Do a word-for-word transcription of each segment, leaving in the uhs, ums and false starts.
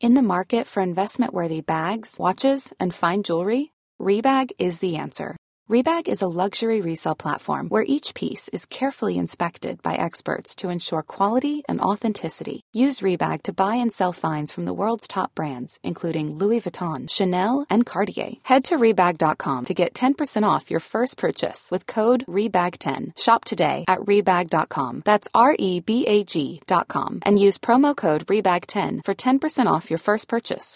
In the market for investment-worthy bags, watches, and fine jewelry, Rebag is the answer. Rebag is a luxury resale platform where each piece is carefully inspected by experts to ensure quality and authenticity. Use Rebag to buy and sell finds from the world's top brands, including Louis Vuitton, Chanel, and Cartier. Head to Rebag dot com to get ten percent off your first purchase with code Rebag ten. Shop today at Rebag dot com. That's R E B A G dot com. And use promo code Rebag ten for ten percent off your first purchase.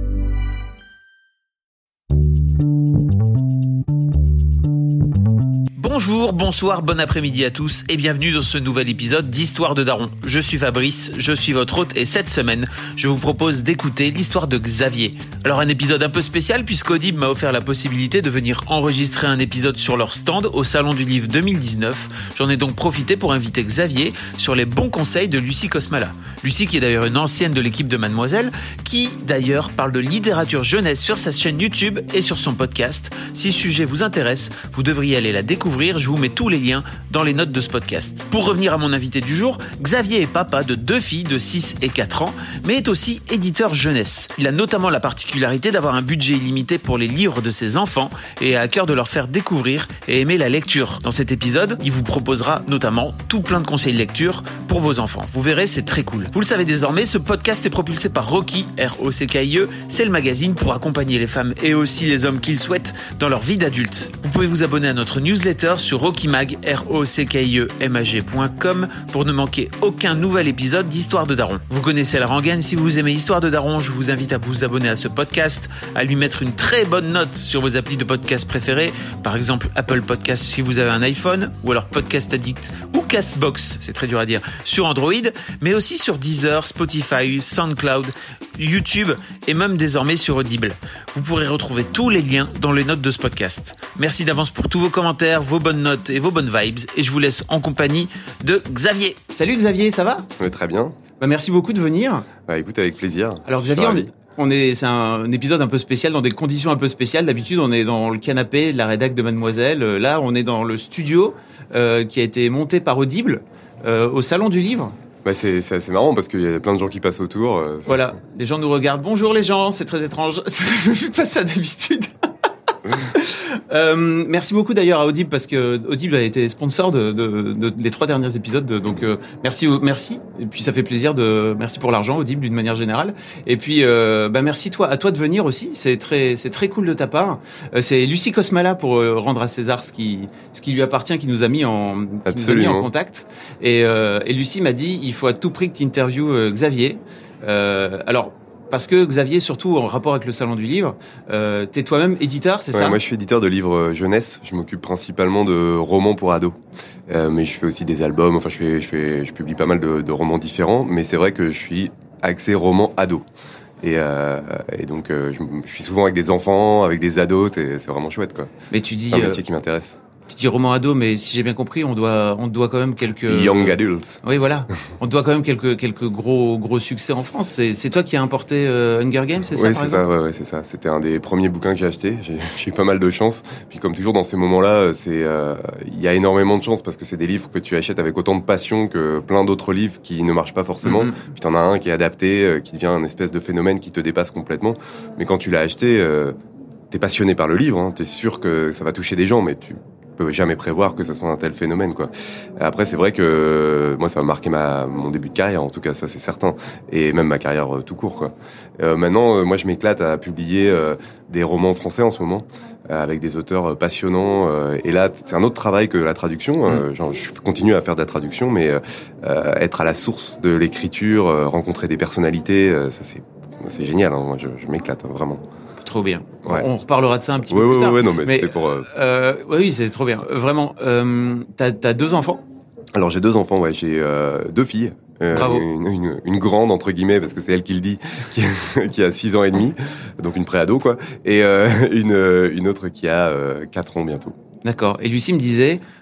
Bonjour, bonsoir, bon après-midi à tous et bienvenue dans ce nouvel épisode d'Histoire de Daron. Je suis Fabrice, je suis votre hôte et cette semaine, je vous propose d'écouter l'histoire de Xavier. Alors un épisode un peu spécial puisqu'Audible m'a offert la possibilité de venir enregistrer un épisode sur leur stand au Salon du Livre deux mille dix-neuf. J'en ai donc profité pour inviter Xavier sur les bons conseils de Lucie Kosmala. Lucie qui est d'ailleurs une ancienne de l'équipe de Mademoiselle, qui d'ailleurs parle de littérature jeunesse sur sa chaîne YouTube et sur son podcast. Si le sujet vous intéresse, vous devriez aller la découvrir. Je vous mets tous les liens dans les notes de ce podcast. Pour revenir à mon invité du jour, Xavier est papa de deux filles de six et quatre ans, mais est aussi éditeur jeunesse. Il a notamment la particularité d'avoir un budget illimité pour les livres de ses enfants et a à cœur de leur faire découvrir et aimer la lecture. Dans cet épisode, il vous proposera notamment tout plein de conseils de lecture pour vos enfants. Vous verrez, c'est très cool. Vous le savez désormais, ce podcast est propulsé par Rocky, R O C K I E. C'est le magazine pour accompagner les femmes et aussi les hommes qu'ils souhaitent dans leur vie d'adulte. Vous pouvez vous abonner à notre newsletter sur Rockymag, R O C K I E M A G point com pour ne manquer aucun nouvel épisode d'Histoire de Daron. Vous connaissez la rengaine, si vous aimez Histoire de Daron, je vous invite à vous abonner à ce podcast, à lui mettre une très bonne note sur vos applis de podcast préférés, par exemple Apple Podcast si vous avez un iPhone, ou alors Podcast Addict ou Castbox, c'est très dur à dire, sur Android, mais aussi sur Deezer, Spotify, SoundCloud, YouTube et même désormais sur Audible. Vous pourrez retrouver tous les liens dans les notes de ce podcast. Merci d'avance pour tous vos commentaires, vos bonnes notes et vos bonnes vibes, et je vous laisse en compagnie de Xavier. Salut Xavier, ça va ? Ouais, très bien. Bah, merci beaucoup de venir. Bah, écoute, avec plaisir. Alors Xavier, on est, on est, c'est un, un épisode un peu spécial, dans des conditions un peu spéciales. D'habitude, on est dans le canapé de la rédac de Mademoiselle. Là, on est dans le studio euh, qui a été monté par Audible euh, au Salon du Livre. Bah c'est, c'est assez marrant parce qu'il y a plein de gens qui passent autour. Euh, voilà, les gens nous regardent. Bonjour les gens, c'est très étrange. Je fais pas ça d'habitude. Euh, merci beaucoup d'ailleurs à Audible parce que Audible a été sponsor de, de, de des trois derniers épisodes, donc euh, merci, merci. Et puis ça fait plaisir de, merci pour l'argent Audible d'une manière générale. Et puis euh, bah merci toi, à toi de venir aussi. C'est très, c'est très cool de ta part. Euh, c'est Lucie Kosmala pour euh, rendre à César ce qui, ce qui lui appartient, qui nous a mis en, qui nous a mis en contact. Et, euh, et Lucie m'a dit, il faut à tout prix que tu interviewes euh, Xavier. Euh, alors. Parce que Xavier, surtout en rapport avec le Salon du Livre, euh, t'es toi-même éditeur, c'est ouais, ça ? Moi, je suis éditeur de livres jeunesse. Je m'occupe principalement de romans pour ados, euh, mais je fais aussi des albums. Enfin, je fais, je fais, je publie pas mal de, de romans différents. Mais c'est vrai que je suis axé roman ado. Et, euh, et donc, euh, je, je suis souvent avec des enfants, avec des ados. C'est, c'est vraiment chouette, quoi. Mais tu dis. C'est un métier euh... qui m'intéresse. Tu dis roman ado, mais si j'ai bien compris, on doit, on doit quand même quelques young adults. Oui, voilà. On doit quand même quelques, quelques gros, gros succès en France. C'est, c'est toi qui as importé euh, Hunger Games, c'est ça, ouais, par c'est exemple ? ça, ouais, ouais, c'est ça. C'était un des premiers bouquins que j'ai acheté. J'ai, j'ai eu pas mal de chance. Puis comme toujours dans ces moments-là, c'est, il euh, y a énormément de chance parce que c'est des livres que tu achètes avec autant de passion que plein d'autres livres qui ne marchent pas forcément. Mm-hmm. Puis t'en as un qui est adapté, euh, qui devient un espèce de phénomène qui te dépasse complètement. Mais quand tu l'as acheté, euh, t'es passionné par le livre. Hein, t'es sûr que ça va toucher des gens, mais tu peux jamais prévoir que ça soit un tel phénomène, quoi. Après, c'est vrai que moi, ça a marqué ma mon début de carrière, en tout cas, ça c'est certain, et même ma carrière euh, tout court, quoi. Euh, maintenant, euh, moi, je m'éclate à publier euh, des romans français en ce moment, euh, avec des auteurs euh, passionnants. Euh, et là, c'est un autre travail que la traduction. Euh, mmh. Genre, je continue à faire de la traduction, mais euh, être à la source de l'écriture, euh, rencontrer des personnalités, euh, ça c'est c'est génial. Hein, moi, je, je m'éclate hein, vraiment. Trop bien. Ouais. On reparlera de ça un petit ouais, peu ouais, plus tard. Ouais, ouais, non, mais, mais c'était pour. Euh... Euh, oui, c'est trop bien. Vraiment. Euh, t'as, t'as deux enfants ? Alors j'ai deux enfants, ouais. J'ai euh, deux filles. Euh, Bravo. Une, une, une grande entre guillemets parce que c'est elle qui le dit, qui, qui a six ans et demi, donc une préado quoi, et euh, une une autre qui a euh, quatre ans bientôt. D'accord. Et Lucie me disait,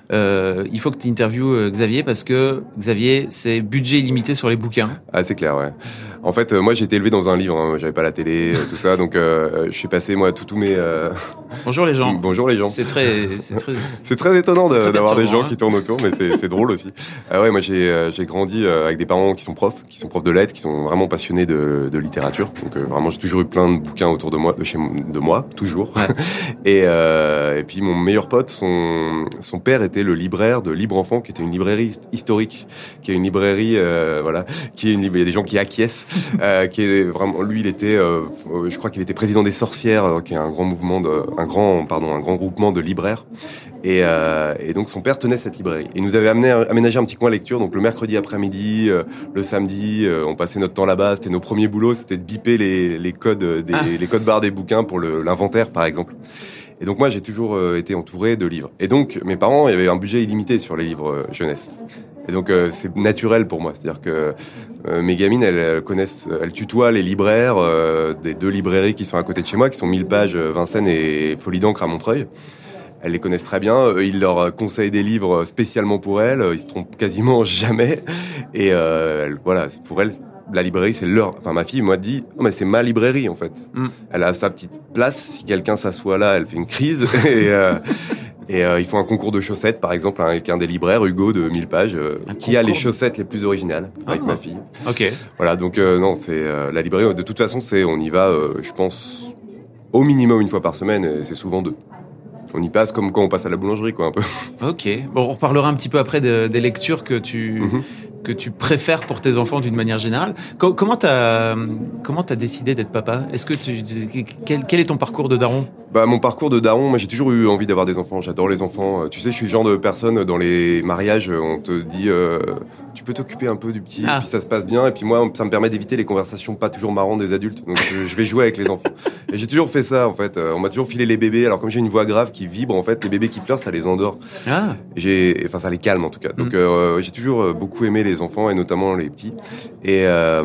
euh, il faut que tu interviewes euh, Xavier parce que Xavier, c'est budget illimité sur les bouquins. Ah, c'est clair, ouais. En fait, euh, moi, j'ai été élevé dans un livre, hein. J'avais pas la télé, euh, tout ça, donc euh, je suis passé, moi, tous mes... Euh... Bonjour les gens. Bonjour les gens. C'est très... C'est très, c'est très étonnant c'est de, très d'avoir des gens hein. qui tournent autour, mais c'est, c'est drôle aussi. Ah ouais, moi, j'ai, euh, j'ai grandi euh, avec des parents qui sont profs, qui sont profs de lettres, qui sont vraiment passionnés de, de littérature. Donc euh, vraiment, j'ai toujours eu plein de bouquins autour de moi, de chez de moi, toujours. Ouais. et, euh, et puis mon meilleur pote, son, son père était le libraire de Libre Enfant, qui était une librairie historique, qui est une librairie, euh, voilà, qui est une, il y a des gens qui acquiescent, euh, qui est vraiment, lui, il était, euh, je crois qu'il était président des sorcières, euh, qui est un grand mouvement, de, un grand, pardon, un grand groupement de libraires. Et, euh, et donc son père tenait cette librairie. Il nous avait amené, aménagé un petit coin lecture, donc le mercredi après-midi, euh, le samedi, euh, on passait notre temps là-bas. C'était nos premiers boulots, c'était de biper les, les codes, des, ah. les codes barres des bouquins pour le, l'inventaire, par exemple. Et donc moi, j'ai toujours euh, été entouré de livres. Et donc mes parents, il y avait un budget illimité sur les livres euh, jeunesse. Et donc euh, c'est naturel pour moi, c'est-à-dire que euh, mes gamines, elles, elles connaissent, elles tutoient les libraires euh, des deux librairies qui sont à côté de chez moi, qui sont mille pages, Vincennes et Folie d'encre à Montreuil. Elles les connaissent très bien. Ils leur conseillent des livres spécialement pour elles. Ils se trompent quasiment jamais. Et euh, voilà, pour elles, la librairie, c'est leur... Enfin, ma fille m'a dit, oh, mais c'est ma librairie, en fait. Mm. Elle a sa petite place. Si quelqu'un s'assoit là, elle fait une crise. et euh, et euh, ils font un concours de chaussettes, par exemple, avec un des libraires, Hugo, de mille pages, euh, qui a les chaussettes les plus originales, ah. avec ma fille. Ok. Voilà, donc euh, non, c'est euh, la librairie. De toute façon, c'est on y va, euh, je pense, au minimum une fois par semaine, et c'est souvent deux. On y passe comme quand on passe à la boulangerie, quoi, un peu. Ok. Bon, on reparlera un petit peu après de, des lectures que tu, mm-hmm. que tu préfères pour tes enfants d'une manière générale. Co- comment t'as, comment t'as décidé d'être papa ? Est-ce que tu, quel, quel est ton parcours de daron ? Bah, mon parcours de daron, moi, j'ai toujours eu envie d'avoir des enfants. J'adore les enfants. Tu sais, je suis le genre de personne, dans les mariages, on te dit, euh, tu peux t'occuper un peu du petit, ah. et puis ça se passe bien. Et puis moi, ça me permet d'éviter les conversations pas toujours marrantes des adultes. Donc, je, je vais jouer avec les enfants. Et j'ai toujours fait ça, en fait. On m'a toujours filé les bébés. Alors, comme j'ai une voix grave qui vibre, en fait, les bébés qui pleurent, ça les endort. Ah. J'ai, enfin, ça les calme, en tout cas. Donc, mmh. euh, j'ai toujours beaucoup aimé les enfants, et notamment les petits. Et euh,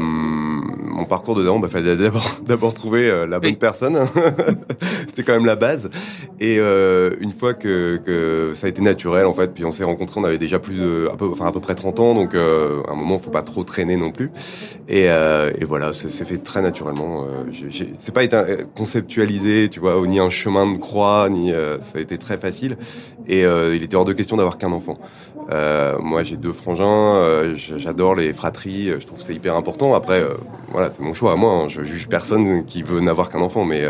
mon parcours de daron, bah, fallait d'abord, d'abord trouver euh, la bonne oui. personne. C'était quand même la base. Et euh, une fois que, que ça a été naturel, en fait, puis on s'est rencontrés, on avait déjà plus de, à peu, enfin, à peu près trente ans, donc euh, à un moment, faut pas trop traîner non plus. Et, euh, et voilà, ça s'est fait très naturellement. Euh, j'ai, j'ai, c'est pas été conceptualisé, tu vois, ni un chemin de croix, ni euh, ça a été très facile. Et euh, il était hors de question d'avoir qu'un enfant. Euh, moi, j'ai deux frangins, euh, j'adore les fratries, je trouve que c'est hyper important. Après, euh, voilà, c'est mon choix à moi. Hein, je juge personne qui veut n'avoir qu'un enfant, mais euh,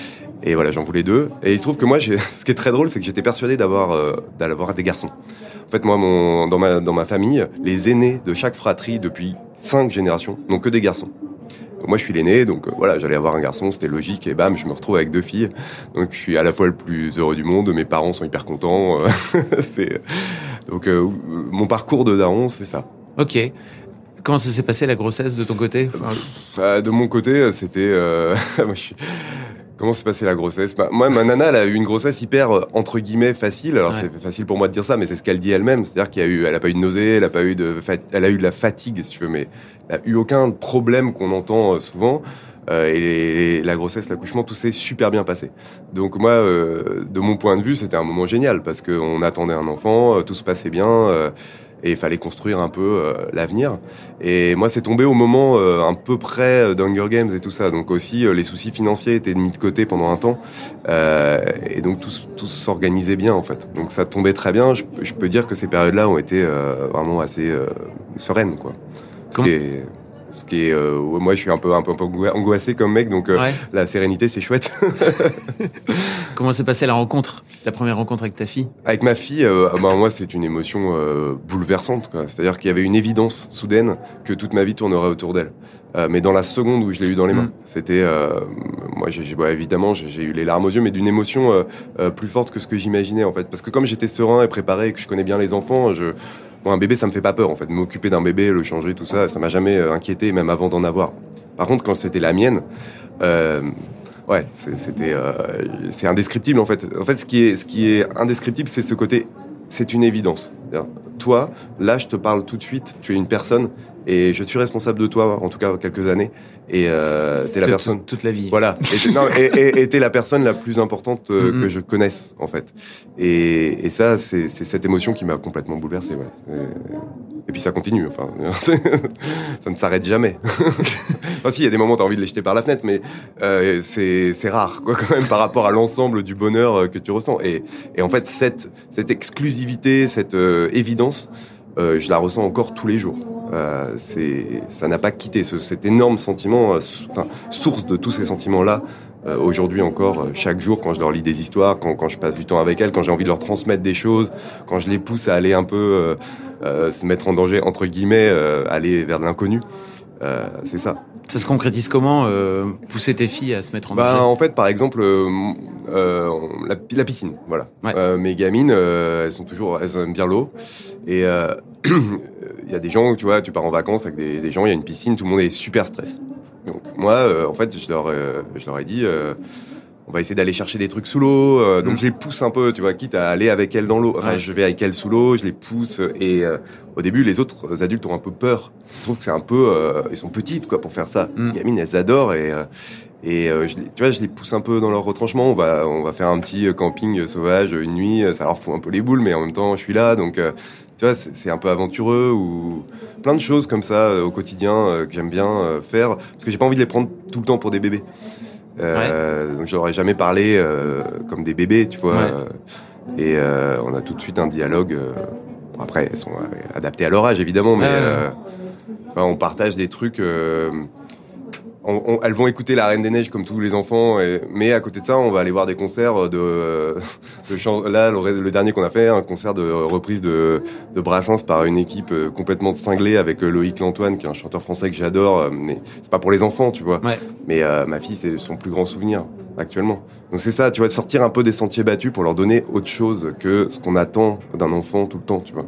et voilà, j'en voulais deux. Et il se trouve que moi, j'ai, ce qui est très drôle, c'est que j'étais persuadé d'avoir, euh, d'avoir des garçons. En fait, moi, mon, dans ma, dans ma famille, les aînés de chaque fratrie depuis cinq générations n'ont que des garçons. Moi, je suis l'aîné, donc euh, voilà, j'allais avoir un garçon, c'était logique, et bam, je me retrouve avec deux filles. Donc, je suis à la fois le plus heureux du monde, mes parents sont hyper contents. c'est... Donc, euh, mon parcours de daron, c'est ça. Ok. Comment ça s'est passé, la grossesse, de ton côté ? Enfin... euh, De mon côté, c'était... Euh... moi, je suis... Comment s'est passée la grossesse ? Bah, moi, ma nana, elle a eu une grossesse hyper, euh, entre guillemets, facile. Alors, ouais. c'est facile pour moi de dire ça, mais c'est ce qu'elle dit elle-même. C'est-à-dire qu'il y a eu, elle a pas eu de nausée, elle a pas eu de, fat... elle a eu de la fatigue, si tu veux, mais elle a eu aucun problème qu'on entend euh, souvent. Euh, et, les, et la grossesse, l'accouchement, tout s'est super bien passé. Donc moi, euh, de mon point de vue, c'était un moment génial parce qu'on attendait un enfant, euh, tout se passait bien. Euh, Et il fallait construire un peu euh, l'avenir. Et moi, c'est tombé au moment euh, un peu près d'Hunger Games et tout ça. Donc aussi, euh, les soucis financiers étaient mis de côté pendant un temps. Euh, et donc, tout, tout s'organisait bien, en fait. Donc, ça tombait très bien. Je, je peux dire que ces périodes-là ont été euh, vraiment assez euh, sereines, quoi. Ce qui est... Ce qui est, euh, moi, je suis un peu, un peu, un peu angoissé comme mec, donc euh, ouais. la sérénité, c'est chouette. Comment s'est passée la rencontre, la première rencontre avec ta fille ? Avec ma fille, euh, bah, moi, c'est une émotion euh, bouleversante, quoi. C'est-à-dire qu'il y avait une évidence soudaine que toute ma vie tournerait autour d'elle. Euh, mais dans la seconde où je l'ai eu dans les mains, mmh. c'était, euh, moi, j'ai, j'ai, bah, évidemment, j'ai, j'ai eu les larmes aux yeux, mais d'une émotion euh, euh, plus forte que ce que j'imaginais, en fait. Parce que comme j'étais serein et préparé et que je connais bien les enfants, je Bon, un bébé, ça me fait pas peur, en fait. M'occuper d'un bébé, le changer, tout ça, ça m'a jamais inquiété, même avant d'en avoir. Par contre, quand c'était la mienne, euh, ouais, c'était, euh, c'est indescriptible, en fait. En fait, ce qui est, ce qui est indescriptible, c'est ce côté, c'est une évidence. toi, là, je te parle tout de suite, tu es une personne, et je suis responsable de toi, en tout cas quelques années, et euh, t'es la toute, personne... Toute la vie. Voilà, et t'es, non, et, et, et t'es la personne la plus importante euh, mm-hmm. que je connaisse, en fait. Et, et ça, c'est, c'est cette émotion qui m'a complètement bouleversé, ouais. Et, et puis ça continue, enfin, ça ne s'arrête jamais. Enfin, si, il y a des moments où t'as envie de les jeter par la fenêtre, mais euh, c'est, c'est rare, quoi, quand même, par rapport à l'ensemble du bonheur que tu ressens. Et, et en fait, cette, cette exclusivité, cette euh, évidence, euh, je la ressens encore tous les jours. Euh, c'est, ça n'a pas quitté ce, cet énorme sentiment, euh, sou, enfin, source de tous ces sentiments-là. Euh, aujourd'hui encore, euh, chaque jour, quand je leur lis des histoires, quand, quand je passe du temps avec elles, quand j'ai envie de leur transmettre des choses, quand je les pousse à aller un peu euh, euh, se mettre en danger, entre guillemets, euh, aller vers l'inconnu, euh, c'est ça. Ça se concrétise comment, euh, pousser tes filles à se mettre en danger ? Bah, en fait, par exemple, euh, euh, la, la piscine, voilà. Ouais. Euh, mes gamines, euh, elles sont toujours, elles aiment bien l'eau. Et euh, il y a des gens, tu vois, tu pars en vacances avec des, des gens, il y a une piscine, tout le monde est super stressé. Donc moi, euh, en fait, je leur, euh, je leur ai dit, euh, on va essayer d'aller chercher des trucs sous l'eau. Euh, donc mmh. je les pousse un peu, tu vois, quitte à aller avec elles dans l'eau. Enfin, ouais. je vais avec elles sous l'eau, je les pousse. Et euh, au début, les autres adultes ont un peu peur. Ils trouvent que c'est un peu, euh, ils sont petites quoi pour faire ça. Mmh. Les gamines, elles adorent et euh, et euh, je les, tu vois, je les pousse un peu dans leur retranchement. On va, on va faire un petit camping sauvage une nuit. Ça leur fout un peu les boules, mais en même temps, je suis là, donc. Euh, Tu vois, c'est, c'est un peu aventureux ou plein de choses comme ça euh, au quotidien euh, que j'aime bien euh, faire parce que j'ai pas envie de les prendre tout le temps pour des bébés. Euh, ouais. Donc je leur ai jamais parlé euh, comme des bébés, tu vois. Ouais. Euh, et euh, on a tout de suite un dialogue. Euh, après, elles sont adaptées à leur âge évidemment, mais ouais. euh, enfin, on partage des trucs. Euh, On, on, elles vont écouter La Reine des Neiges comme tous les enfants, et, mais à côté de ça, on va aller voir des concerts de, de chant, là, le, le dernier qu'on a fait, un concert de reprise de, de Brassens par une équipe complètement cinglée avec Loïc Lantoine, qui est un chanteur français que j'adore, mais c'est pas pour les enfants, tu vois. Ouais. Mais euh, ma fille, c'est son plus grand souvenir actuellement. Donc c'est ça, tu vois, de sortir un peu des sentiers battus pour leur donner autre chose que ce qu'on attend d'un enfant tout le temps, tu vois.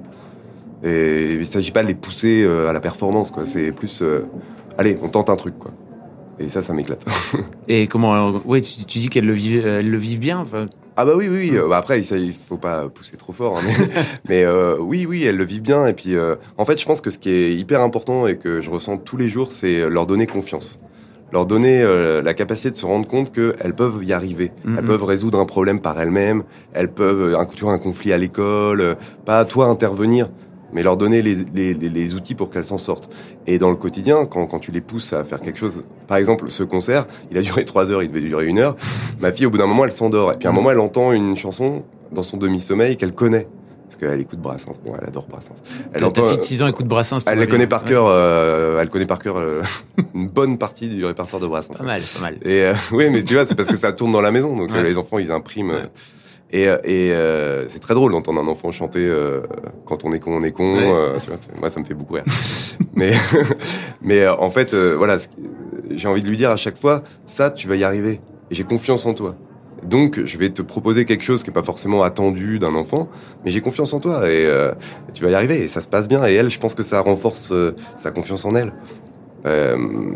Et il s'agit pas de les pousser à la performance, quoi. C'est plus, euh, allez, on tente un truc, quoi. Et ça, ça m'éclate. Et comment, ouais, tu, tu dis qu'elles le vivent, elles le vivent bien, enfin. Ah bah oui, oui, oui. Bah après, ça, il faut pas pousser trop fort, hein, mais, mais euh, oui, oui, elles le vivent bien. Et puis, euh, en fait, je pense que ce qui est hyper important et que je ressens tous les jours, c'est leur donner confiance. Leur donner euh, la capacité de se rendre compte qu'elles peuvent y arriver. Mm-hmm. Elles peuvent résoudre un problème par elles-mêmes. Elles peuvent, un, tu vois, un conflit à l'école, euh, pas à toi intervenir, mais leur donner les, les, les, les outils pour qu'elles s'en sortent. Et dans le quotidien, quand, quand tu les pousses à faire quelque chose, par exemple, ce concert, il a duré trois heures, il devait durer une heure. Ma fille, au bout d'un moment, elle s'endort. Et puis à un moment, elle entend une chanson dans son demi-sommeil qu'elle connaît. Parce qu'elle écoute Brassens. Bon, elle adore Brassens. Elle ta, entend, ta fille de six ans écoute Brassens. Elle les connaît par cœur, ouais. euh, elle connaît par cœur euh, une bonne partie du répertoire de Brassens. Pas mal, pas mal. Et euh, oui, mais tu vois, c'est parce que ça tourne dans la maison. Donc ouais. euh, les enfants, ils impriment... Ouais. Et, et euh, c'est très drôle d'entendre un enfant chanter euh, quand on est con, on est con. Ouais. Euh, tu vois, moi, ça me fait beaucoup rire. mais mais euh, en fait, euh, voilà, j'ai envie de lui dire à chaque fois, ça, tu vas y arriver. Et j'ai confiance en toi. Donc, je vais te proposer quelque chose qui est pas forcément attendu d'un enfant, mais j'ai confiance en toi et euh, tu vas y arriver. Et ça se passe bien. Et elle, je pense que ça renforce euh, sa confiance en elle. Euh,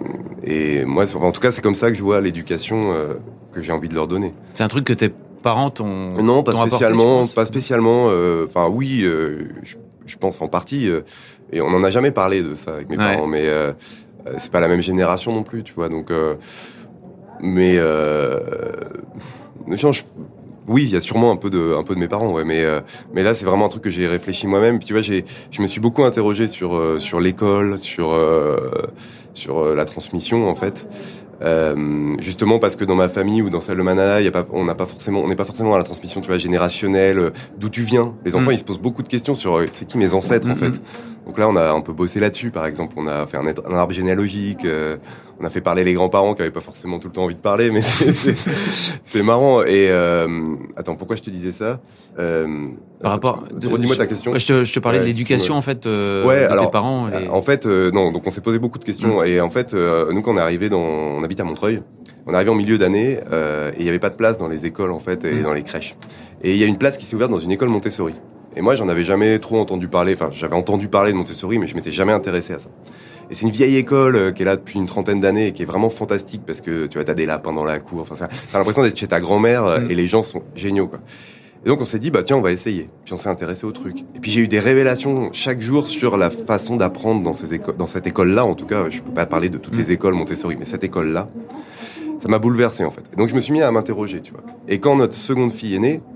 et moi, en tout cas, c'est comme ça que je vois l'éducation euh, que j'ai envie de leur donner. C'est un truc que t'es parents t'ont non pas t'ont spécialement apporté, pas spécialement enfin euh, oui euh, je, je pense en partie euh, et on en a jamais parlé de ça avec mes ouais. parents mais euh, c'est pas la même génération non plus tu vois donc euh, mais euh, je, oui il y a sûrement un peu de un peu de mes parents ouais mais euh, mais là c'est vraiment un truc que j'ai réfléchi moi-même puis tu vois j'ai je me suis beaucoup interrogé sur euh, sur l'école sur euh, sur euh, la transmission en fait. Euh, justement parce que dans ma famille ou dans celle de Manana, y a pas, on n'a pas forcément, on n'est pas forcément dans la transmission, tu vois, générationnelle. Euh, d'où tu viens Les enfants, mmh. ils se posent beaucoup de questions sur euh, c'est qui mes ancêtres mmh. en fait. Donc là, on a un peu bossé là-dessus, par exemple. On a fait un, un arbre généalogique. Euh, on a fait parler les grands-parents qui avaient pas forcément tout le temps envie de parler, mais c'est, c'est, c'est marrant. Et euh, attends, pourquoi je te disais ça euh, Par rapport, tu, redis-moi ta question. Je te, je te parlais ouais, de l'éducation ouais. en fait euh, ouais, de alors, tes parents. Et... En fait, euh, non. Donc on s'est posé beaucoup de questions. Mmh. Et en fait, euh, nous quand on est arrivé dans, on habite à Montreuil. On est arrivé en milieu d'année euh, et il y avait pas de place dans les écoles en fait et mmh. dans les crèches. Et il y a une place qui s'est ouverte dans une école Montessori. Et moi, j'en avais jamais trop entendu parler. Enfin, j'avais entendu parler de Montessori, mais je m'étais jamais intéressé à ça. Et c'est une vieille école euh, qui est là depuis une trentaine d'années et qui est vraiment fantastique parce que tu vois, t'as des lapins dans la cour. Enfin, ça, t'as l'impression d'être chez ta grand-mère euh, mmh. et les gens sont géniaux, quoi. Et donc on s'est dit, bah tiens, on va essayer. Puis on s'est intéressé au truc. Et puis j'ai eu des révélations chaque jour sur la façon d'apprendre dans, ces éco- dans cette école-là. En tout cas, je peux pas parler de toutes les écoles Montessori, mais cette école-là, ça m'a bouleversé en fait. Et donc je me suis mis à m'interroger, tu vois. Et quand notre seconde fille est née,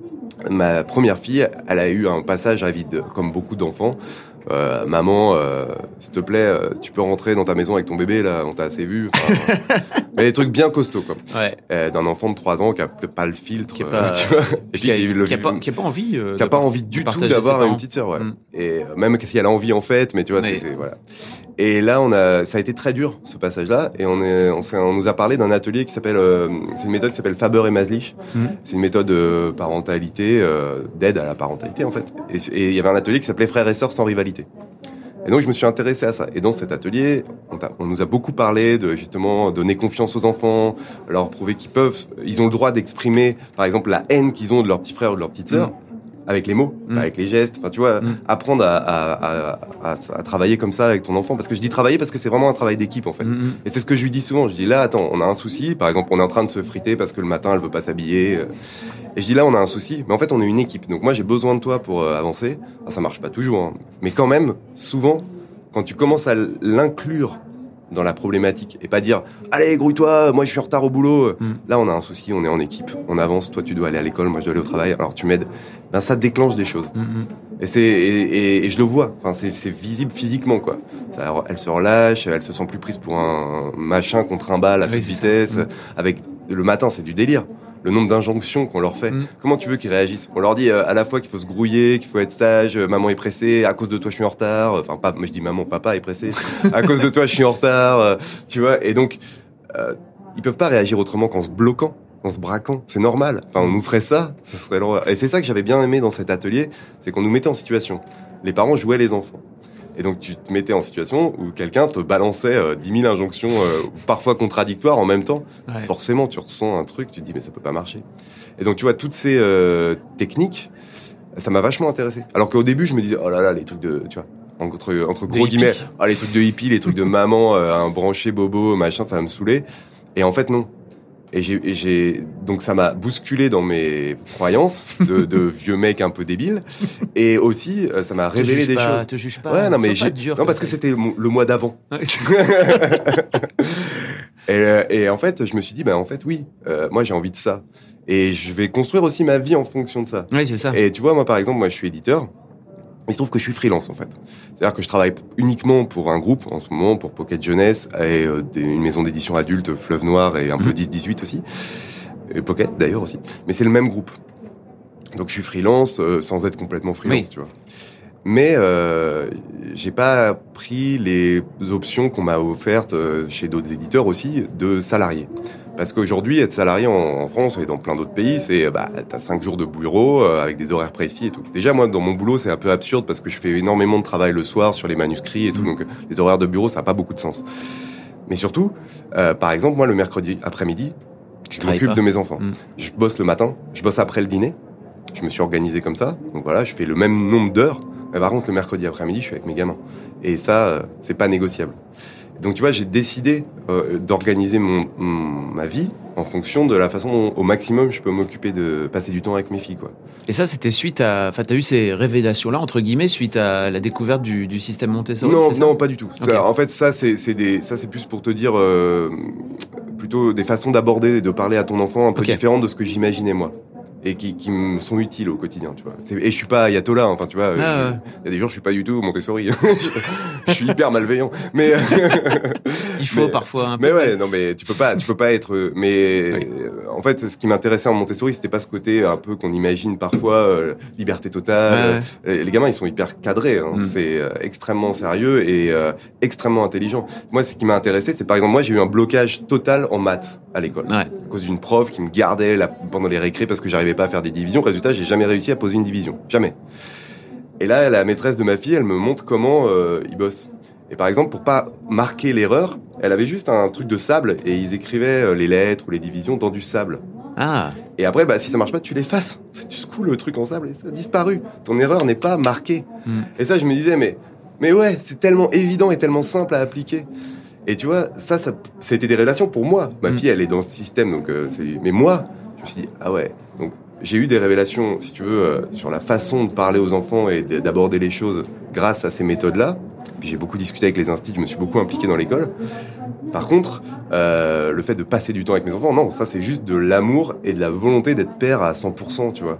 ma première fille, elle a eu un passage à vide, comme beaucoup d'enfants. Euh, maman, euh, s'il te plaît, euh, tu peux rentrer dans ta maison avec ton bébé, là, on t'a assez vu. Mais des trucs bien costauds, quoi. Ouais. Euh, d'un enfant de trois ans qui a pas le filtre, qui a pas, euh, tu vois. Et puis qui a, qui, a pas, qui a pas envie, euh, qui a pas envie du tout d'avoir une petite sœur, ouais. Mm. Et euh, même si elle a envie en fait, mais tu vois, mais... c'est, c'est voilà. Et là, on a, ça a été très dur ce passage-là, et on est, on, on nous a parlé d'un atelier qui s'appelle, euh, c'est une méthode qui s'appelle Faber et Maslich. Mm. C'est une méthode de parentalité, euh, d'aide à la parentalité en fait. Et il y avait un atelier qui s'appelait Frères et sœurs sans rivalité. Et donc je me suis intéressé à ça. Et dans cet atelier, on, on nous a beaucoup parlé de justement donner confiance aux enfants, leur prouver qu'ils peuvent, ils ont le droit d'exprimer, par exemple, la haine qu'ils ont de leur petit frère ou de leur petite sœur. Mm. Avec les mots, mmh. avec les gestes, enfin tu vois, mmh. apprendre à, à, à, à, à travailler comme ça avec ton enfant, parce que je dis travailler parce que c'est vraiment un travail d'équipe en fait. Mmh. Et c'est ce que je lui dis souvent, je dis là, attends, on a un souci, par exemple, on est en train de se friter parce que le matin elle veut pas s'habiller, et je dis là, on a un souci, mais en fait on est une équipe, donc moi j'ai besoin de toi pour euh, avancer. Ah, ça marche pas toujours, hein. Mais quand même, souvent, quand tu commences à l'inclure dans la problématique et pas dire allez grouille-toi, moi je suis en retard au boulot, mm. là on a un souci, on est en équipe, on avance, toi tu dois aller à l'école, moi je dois aller au travail, alors tu m'aides, ben ça déclenche des choses. Mm-hmm. Et c'est et, et, et je le vois, enfin c'est c'est visible physiquement quoi. Ça, elle se relâche, elle se sent plus prise pour un machin qu'on trimballe à toute oui, vitesse. Mm. Avec le matin c'est du délire. Le nombre d'injonctions qu'on leur fait. Mmh. Comment tu veux qu'ils réagissent ? On leur dit euh, à la fois qu'il faut se grouiller, qu'il faut être sage, euh, maman est pressée, à cause de toi je suis en retard. Enfin, pas, moi je dis maman, papa est pressé. À cause de toi je suis en retard. Euh, tu vois ? Et donc, euh, ils peuvent pas réagir autrement qu'en se bloquant, en se braquant. C'est normal. Enfin, on nous ferait ça, ce serait l'horreur. Et c'est ça que j'avais bien aimé dans cet atelier, c'est qu'on nous mettait en situation. Les parents jouaient les enfants. Et donc, tu te mettais en situation où quelqu'un te balançait euh, dix mille injonctions, euh, parfois contradictoires en même temps. Ouais. Forcément, tu ressens un truc, tu te dis, mais ça peut pas marcher. Et donc, tu vois, toutes ces euh, techniques, ça m'a vachement intéressé. Alors qu'au début, je me disais, oh là là, les trucs de, tu vois, entre, entre gros guillemets, oh, les trucs de hippie, les trucs de maman, euh, un branché bobo, machin, ça va me saouler. Et en fait, non. Et j'ai, et j'ai, donc ça m'a bousculé dans mes croyances de, de vieux mec un peu débile. Et aussi, ça m'a révélé des pas, choses. Te juge pas. Ouais, non, mais j'ai, dur, non, parce que c'était le mois d'avant. et, et en fait, je me suis dit, bah, en fait, oui, euh, moi, j'ai envie de ça. Et je vais construire aussi ma vie en fonction de ça. Oui, c'est ça. Et tu vois, moi, par exemple, moi, je suis éditeur. Il se trouve que je suis freelance, en fait. C'est-à-dire que je travaille uniquement pour un groupe, en ce moment, pour Pocket Jeunesse, et euh, des, une maison d'édition adulte, Fleuve Noir, et un mmh. peu dix dix-huit aussi. Et Pocket, d'ailleurs, aussi. Mais c'est le même groupe. Donc, je suis freelance, euh, sans être complètement freelance, oui. tu vois. Mais euh, j'ai pas pris les options qu'on m'a offertes euh, chez d'autres éditeurs aussi, de salarié. Parce qu'aujourd'hui, être salarié en, en France et dans plein d'autres pays, c'est bah t'as cinq jours de bureau euh, avec des horaires précis et tout. Déjà, moi, dans mon boulot, c'est un peu absurde parce que je fais énormément de travail le soir sur les manuscrits et tout, mmh. donc les horaires de bureau, ça n'a pas beaucoup de sens. Mais surtout, euh, par exemple, moi, le mercredi après-midi, je m'occupe de mes enfants. Mmh. Je bosse le matin, je bosse après le dîner. Je me suis organisé comme ça, donc voilà, je fais le même nombre d'heures. Mais par contre, le mercredi après-midi, je suis avec mes gamins. Et ça, euh, c'est pas négociable. Donc tu vois, j'ai décidé euh, d'organiser mon, mon, ma vie en fonction de la façon dont, au maximum, je peux m'occuper de passer du temps avec mes filles, quoi. Et ça, c'était suite à... Enfin, t'as eu ces révélations-là, entre guillemets, suite à la découverte du, du système Montessori, non, c'est ça ? Non, pas du tout. Okay. Ça, en fait, ça, c'est, c'est, des, ça, c'est plus pour te dire... Euh, plutôt des façons d'aborder et de parler à ton enfant un peu okay. différentes de ce que j'imaginais, moi. Et qui, qui me sont utiles au quotidien, tu vois. C'est, et je suis pas ayatollah, enfin, tu vois. Il ah, ouais. y a des jours, je suis pas du tout Montessori. Je suis hyper malveillant. Mais il faut mais, parfois un peu. Mais ouais, non, mais tu peux pas, tu peux pas être. Mais oui. En fait, ce qui m'intéressait en Montessori, c'était pas ce côté un peu qu'on imagine parfois, euh, liberté totale. Ouais, ouais. Les gamins, ils sont hyper cadrés. Hein. Mm. C'est euh, extrêmement sérieux et euh, extrêmement intelligent. Moi, ce qui m'a intéressé, c'est par exemple, moi, j'ai eu un blocage total en maths à l'école, ouais. à cause d'une prof qui me gardait la, pendant les récrés parce que j'arrivais pas à faire des divisions. Résultat, j'ai jamais réussi à poser une division, jamais. Et là, la maîtresse de ma fille, elle me montre comment euh, ils bossent. Et par exemple, pour pas marquer l'erreur, elle avait juste un truc de sable et ils écrivaient les lettres ou les divisions dans du sable. Ah. Et après, bah, si ça marche pas, tu l'effaces. Tu secoues le truc en sable et ça a disparu. Ton erreur n'est pas marquée. Mm. Et ça, je me disais, mais, mais ouais, c'est tellement évident et tellement simple à appliquer. Et tu vois, ça, ça, c'était des révélations pour moi. Ma mm. fille, elle est dans ce système, donc, euh, c'est... mais moi, je me suis dit, ah ouais, donc, j'ai eu des révélations, si tu veux, euh, sur la façon de parler aux enfants et d'aborder les choses grâce à ces méthodes-là. Puis j'ai beaucoup discuté avec les instituts, je me suis beaucoup impliqué dans l'école. Par contre, euh, le fait de passer du temps avec mes enfants, non, ça c'est juste de l'amour et de la volonté d'être père à cent pour cent, tu vois.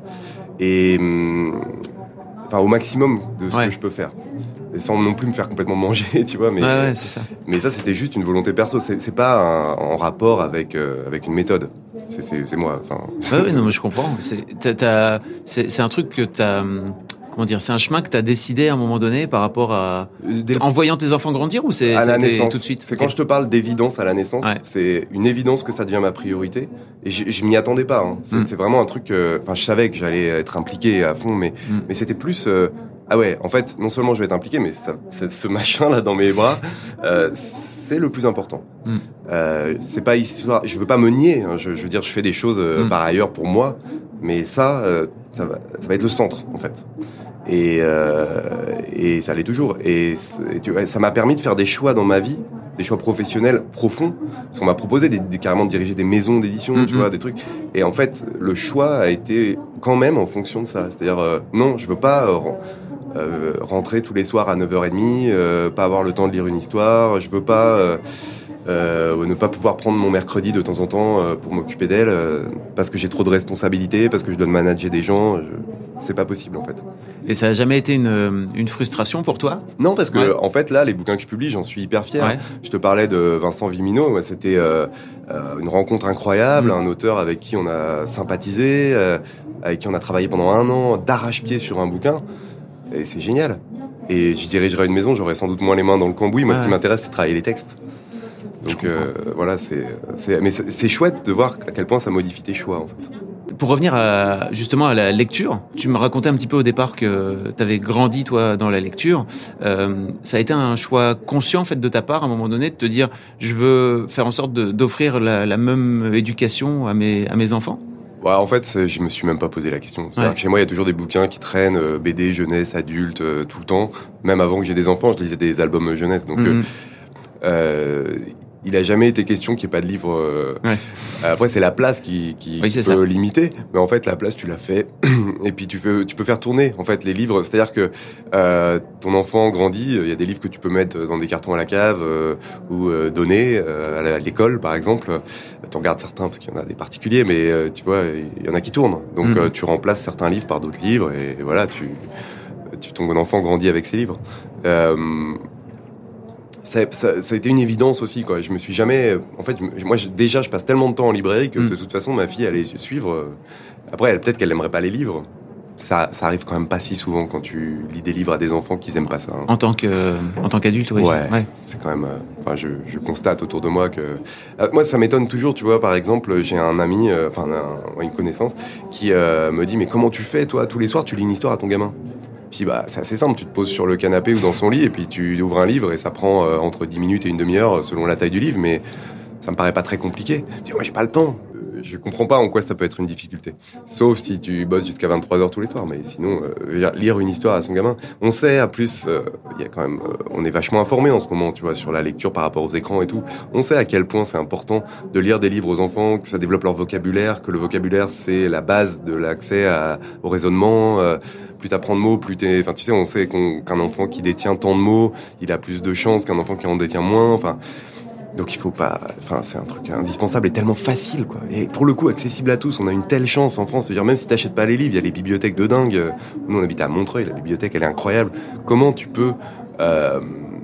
Et hum, enfin au maximum de ce ouais. que je peux faire. Et sans non plus me faire complètement manger, tu vois. Mais, ouais, ouais, c'est ça. mais ça, c'était juste une volonté perso. C'est, c'est pas un, en rapport avec, euh, avec une méthode. C'est, c'est, c'est moi. Enfin. Ouais, ouais, non, mais je comprends. C'est, t'as, t'as, c'est, c'est un truc que t'as. Comment dire, c'est un chemin que tu as décidé à un moment donné par rapport à... Des... En voyant tes enfants grandir ou c'est à la naissance tout de suite? C'est okay. Quand je te parle d'évidence à la naissance, ouais. c'est une évidence que ça devient ma priorité. Et je, je m'y attendais pas. Hein. C'est, mm. c'est vraiment un truc... Enfin, euh, je savais que j'allais être impliqué à fond, mais, mm. mais c'était plus... Euh, ah ouais, en fait, non seulement je vais être impliqué, mais ça, ce machin-là dans mes bras, euh, c'est le plus important. Mm. Euh, c'est pas histoire... Je veux pas me nier. Hein. Je, je veux dire, je fais des choses euh, mm. par ailleurs pour moi. Mais ça, euh, ça, va, ça va être le centre, en fait. Et, euh, et ça l'est toujours. Et, et tu vois, ça m'a permis de faire des choix dans ma vie, des choix professionnels profonds. Parce qu'on m'a proposé des, des, carrément de diriger des maisons d'édition, mm-hmm. tu vois, des trucs. Et en fait, le choix a été quand même en fonction de ça. C'est-à-dire, euh, non, je veux pas euh, euh, rentrer tous les soirs à neuf heures trente, euh, pas avoir le temps de lire une histoire. Je veux pas... Euh, Euh, ne pas pouvoir prendre mon mercredi de temps en temps euh, pour m'occuper d'elle euh, parce que j'ai trop de responsabilités, parce que je dois manager des gens. Je... C'est pas possible en fait. Et ça a jamais été une, une frustration pour toi ? Non, parce que ouais. en fait là, les bouquins que je publie, j'en suis hyper fier. Ouais. Je te parlais de Vincent Vimino, c'était euh, euh, une rencontre incroyable, mmh. un auteur avec qui on a sympathisé, euh, avec qui on a travaillé pendant un an d'arrache-pied sur un bouquin, et c'est génial. Et je dirigerais une maison, j'aurais sans doute moins les mains dans le cambouis. Moi, ouais. ce qui m'intéresse, c'est de travailler les textes. Donc euh, voilà, c'est, c'est, mais c'est, c'est chouette de voir à quel point ça modifie tes choix en fait. Pour revenir à, justement à la lecture, tu me racontais un petit peu au départ que tu avais grandi toi dans la lecture. Euh, ça a été un choix conscient en fait de ta part à un moment donné de te dire je veux faire en sorte de, d'offrir la, la même éducation à mes, à mes enfants. Ouais, en fait, je me suis même pas posé la question. C'est-à-dire ouais. que chez moi, il y a toujours des bouquins qui traînent, euh, B D, jeunesse, adulte, euh, tout le temps. Même avant que j'ai des enfants, je lisais des albums jeunesse. Donc mmh. euh, euh, il a jamais été question qu'il n'y ait pas de livre. Euh... Ouais. Après, c'est la place qui, qui oui, peut ça. limiter. Mais en fait, la place, tu l'as fait. Et puis, tu peux, tu peux faire tourner, en fait, les livres. C'est-à-dire que euh, ton enfant grandit. Il y a des livres que tu peux mettre dans des cartons à la cave euh, ou euh, donner euh, à l'école, par exemple. Tu en gardes certains parce qu'il y en a des particuliers, mais euh, tu vois, il y en a qui tournent. Donc, mmh. euh, tu remplaces certains livres par d'autres livres. Et, et voilà, tu, tu, ton enfant grandit avec ces livres. Euh, Ça, ça, ça a été une évidence aussi, quoi. Je me suis jamais... En fait, moi, je, déjà, je passe tellement de temps en librairie que, mmh. de toute façon, ma fille allait suivre. Après, elle, peut-être qu'elle n'aimerait pas les livres. Ça, ça arrive quand même pas si souvent quand tu lis des livres à des enfants qu'ils aiment pas ça. Hein. En tant que, en tant qu'adulte, oui. Ouais. ouais. C'est quand même... Euh, enfin, je, je constate autour de moi que... Euh, moi, ça m'étonne toujours, tu vois, par exemple, j'ai un ami, euh, enfin, un, une connaissance, qui euh, me dit « Mais comment tu fais, toi, tous les soirs, tu lis une histoire à ton gamin ?» Je dis, bah, c'est assez simple, tu te poses sur le canapé ou dans son lit et puis tu ouvres un livre et ça prend euh, entre dix minutes et une demi-heure selon la taille du livre, mais ça me paraît pas très compliqué. Je dis, moi, j'ai pas le temps. Euh, je comprends pas en quoi ça peut être une difficulté. Sauf si tu bosses jusqu'à vingt-trois heures tous les soirs, mais sinon, euh, lire une histoire à son gamin. On sait, à plus, il euh, y a quand même, euh, on est vachement informé en ce moment, tu vois, sur la lecture par rapport aux écrans et tout. On sait à quel point c'est important de lire des livres aux enfants, que ça développe leur vocabulaire, que le vocabulaire, c'est la base de l'accès à, au raisonnement, euh, plus t'apprends de mots, plus t'es... Enfin, tu sais, on sait qu'on, qu'un enfant qui détient tant de mots, il a plus de chances qu'un enfant qui en détient moins. Enfin, donc il faut pas... Enfin, c'est un truc indispensable et tellement facile, quoi. Et pour le coup, accessible à tous. On a une telle chance en France. C'est-à-dire, même si t'achètes pas les livres, il y a les bibliothèques de dingue. Nous, on habite à Montreuil. La bibliothèque, elle est incroyable. Comment tu peux euh,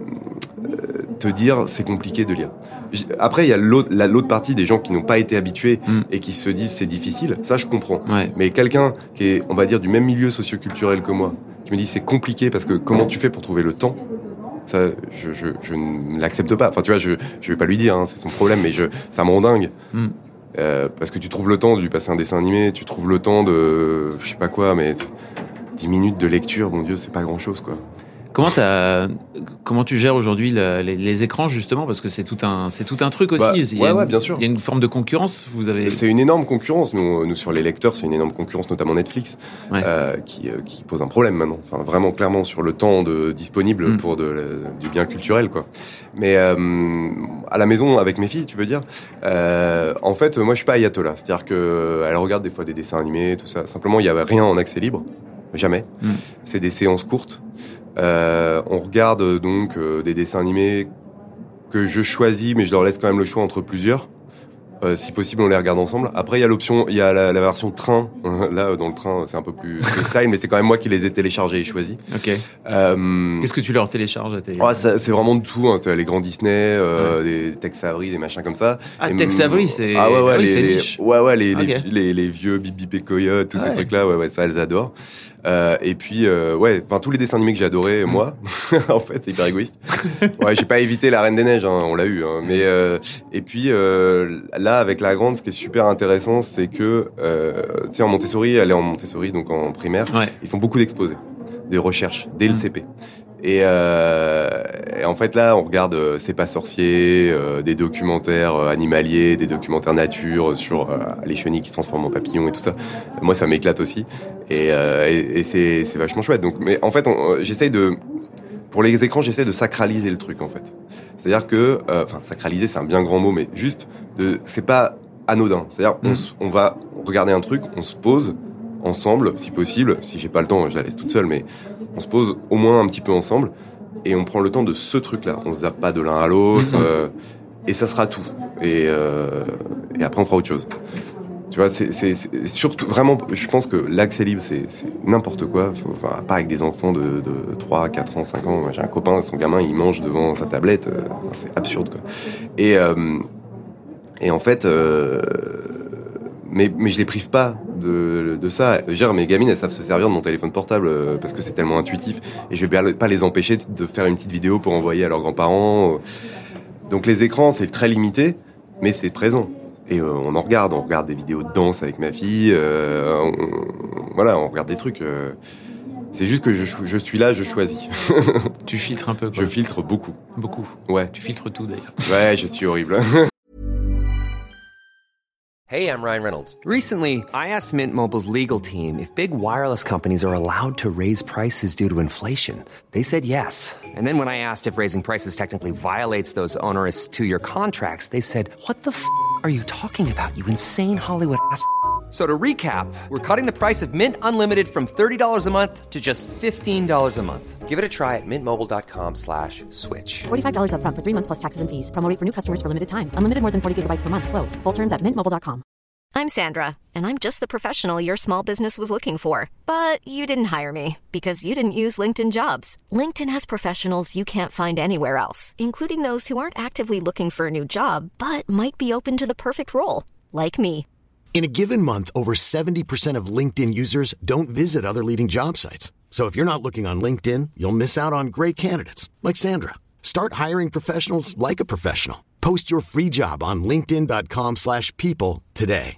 te dire c'est compliqué de lire? Après, il y a l'autre, la, l'autre partie des gens qui n'ont pas été habitués mm. et qui se disent c'est difficile. Ça, je comprends. Ouais. Mais quelqu'un qui est, on va dire, du même milieu socioculturel que moi, qui me dit c'est compliqué parce que comment tu fais pour trouver le temps? Ça, je, je, je ne l'accepte pas. Enfin, tu vois, je, je vais pas lui dire, hein, c'est son problème, mais je, ça me rend dingue. Mm. Euh, parce que tu trouves le temps de lui passer un dessin animé, tu trouves le temps de, je sais pas quoi, mais dix minutes de lecture, mon Dieu, c'est pas grand chose, quoi. Comment t'as, comment tu gères aujourd'hui la, les, les écrans justement, parce que c'est tout un, c'est tout un truc aussi. Bah, il y a ouais, une, ouais, bien sûr. Il y a une forme de concurrence. Vous avez. C'est une énorme concurrence. Nous, nous sur les lecteurs, c'est une énorme concurrence, notamment Netflix, Ouais. euh, qui, euh, qui pose un problème maintenant. Enfin, vraiment clairement sur le temps de, disponible Mm. pour de, le- du bien culturel, quoi. Mais euh, à la maison avec mes filles, tu veux dire. Euh, en fait, moi, je suis pas ayatollah. C'est-à-dire que elles regardent des fois des dessins animés, tout ça. Simplement, il y a rien en accès libre, jamais. Mm. C'est des séances courtes. Euh, on regarde donc euh, des dessins animés que je choisis, mais je leur laisse quand même le choix entre plusieurs. Euh, si possible, on les regarde ensemble. Après, il y a l'option, il y a la, la version train. Là, dans le train, c'est un peu plus style, mais c'est quand même moi qui les ai téléchargés et choisis. Ok. Euh, Qu'est-ce que tu leur télécharges à tes... ouais, ça, c'est vraiment de tout. Hein. Tu as les grands Disney, euh, ouais. des Tex Avery, des machins comme ça. Ah, et Tex Avery, c'est. Ah ouais, ouais, ah, oui, les, c'est les, niche. ouais, ouais, les, Okay. les, les, les vieux Bip Bip et Coyote, tous ah ces ouais. trucs-là, ouais, ouais, ça, elles adorent. Euh, et puis, euh, ouais, enfin tous les dessins animés que j'ai adorés, moi, en fait, c'est hyper égoïste. Ouais, j'ai pas évité la Reine des Neiges, hein, on l'a eu. Hein, mais euh, et puis euh, là, avec la grande, ce qui est super intéressant, c'est que, euh, tu sais, en Montessori, elle est en Montessori, donc en primaire, Ouais. ils font beaucoup d'exposés, des recherches dès le C P. Et, euh, et en fait là, on regarde euh, C'est pas sorcier, euh, des documentaires euh, animaliers, des documentaires nature sur euh, les chenilles qui se transforment en papillons et tout ça. Moi, ça m'éclate aussi, et, euh, et, et c'est, c'est vachement chouette. Donc, mais en fait, on, euh, j'essaye de, pour les écrans, j'essaie de sacraliser le truc en fait. C'est-à-dire que, enfin, euh, sacraliser, c'est un bien grand mot, mais juste, de, c'est pas anodin. C'est-à-dire, mmh. on, on va regarder un truc, on se pose ensemble, si possible. Si j'ai pas le temps, je la laisse toute seule, mais on se pose au moins un petit peu ensemble et on prend le temps de ce truc-là. On se zappe pas de l'un à l'autre, mmh. euh, et ça sera tout. Et, euh, et après, on fera autre chose. Tu vois, c'est, c'est, c'est surtout vraiment. Je pense que l'accès libre, c'est, c'est n'importe quoi. Faut, enfin, pas avec des enfants de, de trois, quatre ans, cinq ans. J'ai un copain, son gamin, il mange devant sa tablette. Euh, c'est absurde, quoi. Et euh, et en fait. Euh, Mais, mais je les prive pas de, de ça. Je veux dire, mes gamines, elles savent se servir de mon téléphone portable euh, parce que c'est tellement intuitif. Et je vais pas les empêcher de faire une petite vidéo pour envoyer à leurs grands-parents. Donc les écrans, c'est très limité, mais c'est présent. Et euh, on en regarde. On regarde des vidéos de danse avec ma fille. Euh, on, voilà, on regarde des trucs. Euh, c'est juste que je, je suis là, je choisis. Tu filtres un peu, quoi. Je filtre beaucoup. Beaucoup. Ouais. Tu filtres tout, d'ailleurs. Ouais, je suis horrible. Hey, I'm Ryan Reynolds. Recently, I asked Mint Mobile's legal team if big wireless companies are allowed to raise prices due to inflation. They said yes. And then when I asked if raising prices technically violates those onerous two-year contracts, they said, what the f*** are you talking about, you insane Hollywood ass f- So to recap, we're cutting the price of Mint Unlimited from thirty dollars a month to just fifteen dollars a month. Give it a try at mintmobile.com slash switch. forty-five dollars up front for three months plus taxes and fees. Promo rate for new customers for limited time. Unlimited more than forty gigabytes per month. Slows full terms at mint mobile dot com. I'm Sandra, and I'm just the professional your small business was looking for. But you didn't hire me because you didn't use LinkedIn Jobs. LinkedIn has professionals you can't find anywhere else, including those who aren't actively looking for a new job, but might be open to the perfect role, like me. In a given month, over seventy percent of LinkedIn users don't visit other leading job sites. So if you're not looking on LinkedIn, you'll miss out on great candidates like Sandra. Start hiring professionals like a professional. Post your free job on linkedin.com slash people today.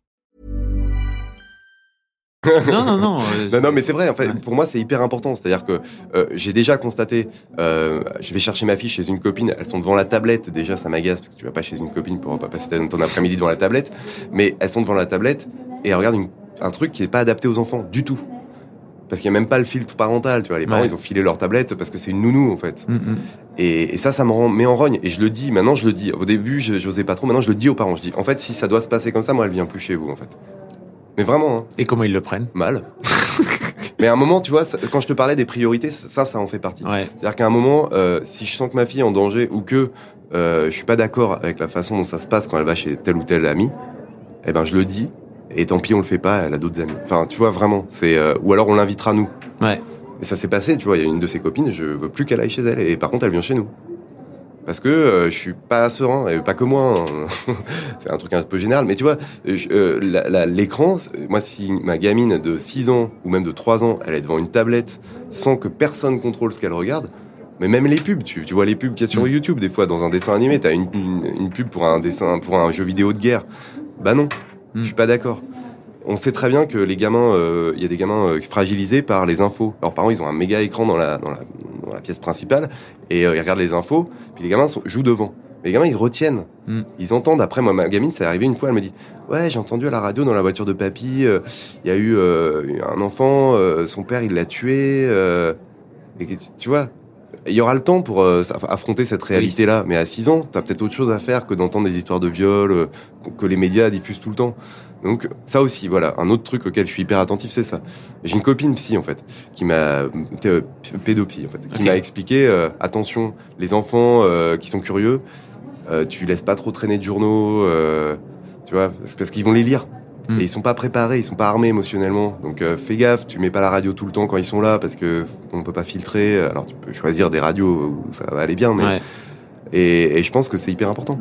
Non, non, non. Euh, non, non, mais c'est vrai. En fait, ouais. Pour moi, c'est hyper important. C'est-à-dire que euh, j'ai déjà constaté. Euh, je vais chercher ma fille chez une copine. Elles sont devant la tablette. Déjà, ça m'agace parce que tu vas pas chez une copine pour pas passer ton après-midi devant la tablette. Mais elles sont devant la tablette et elles regardent une, un truc qui est pas adapté aux enfants du tout. Parce qu'il y a même pas le filtre parental. Tu vois, les parents, ouais. Ils ont filé leur tablette parce que c'est une nounou en fait. Mm-hmm. Et, et ça, ça me rend, met en rogne. Et je le dis. Maintenant, je le dis. Au début, je, j'osais pas trop. Maintenant, je le dis aux parents. Je dis, en fait, si ça doit se passer comme ça, moi, elle vient plus chez vous en fait. Mais vraiment. Hein. Et comment ils le prennent ? Mal. Mais à un moment, tu vois, ça, quand je te parlais des priorités, ça, ça en fait partie. Ouais. C'est-à-dire qu'à un moment, euh, si je sens que ma fille est en danger ou que euh, je suis pas d'accord avec la façon dont ça se passe quand elle va chez tel ou tel ami, eh ben je le dis. Et tant pis, on le fait pas. Elle a d'autres amis. Enfin, tu vois vraiment. C'est euh, ou alors on l'invitera nous. Ouais. Et ça s'est passé. Tu vois, il y a une de ses copines. Je veux plus qu'elle aille chez elle. Et par contre, elle vient chez nous. Parce que euh, je suis pas serein, et pas que moi, hein. C'est un truc un peu général, mais tu vois, je, euh, la, la, l'écran, moi si ma gamine de six ans ou même de trois ans, elle est devant une tablette sans que personne contrôle ce qu'elle regarde, mais même les pubs, tu, tu vois les pubs qu'il y a sur mmh. YouTube, des fois dans un dessin animé, t'as une, une, une pub pour un dessin, pour un jeu vidéo de guerre, bah non, mmh. Je suis pas d'accord. On sait très bien que les gamins, il euh, y a des gamins euh, fragilisés par les infos. Leurs parents, ils ont un méga écran dans la, dans la, dans la pièce principale, et euh, ils regardent les infos, puis les gamins sont, jouent devant. Les gamins, ils retiennent. Mm. Ils entendent. Après, moi, ma gamine, c'est arrivé une fois, elle me dit « Ouais, j'ai entendu à la radio, dans la voiture de papy, il euh, y a eu euh, un enfant, euh, son père, il l'a tué. Euh, » Et tu vois, il y aura le temps pour euh, affronter cette réalité-là. Oui. Mais à six ans, t'as peut-être autre chose à faire que d'entendre des histoires de viol, euh, que les médias diffusent tout le temps. Donc ça aussi, voilà, un autre truc auquel je suis hyper attentif, c'est ça. J'ai une copine psy en fait, qui m'a euh, pédopsie en fait, qui okay. m'a expliqué euh, attention, les enfants euh, qui sont curieux, euh, tu laisses pas trop traîner de journaux, euh, tu vois, c'est parce qu'ils vont les lire. Mmh. Et ils sont pas préparés, ils sont pas armés émotionnellement. Donc euh, fais gaffe, tu mets pas la radio tout le temps quand ils sont là parce que on peut pas filtrer. Alors tu peux choisir des radios où ça va aller bien, mais ouais. et, et je pense que c'est hyper important.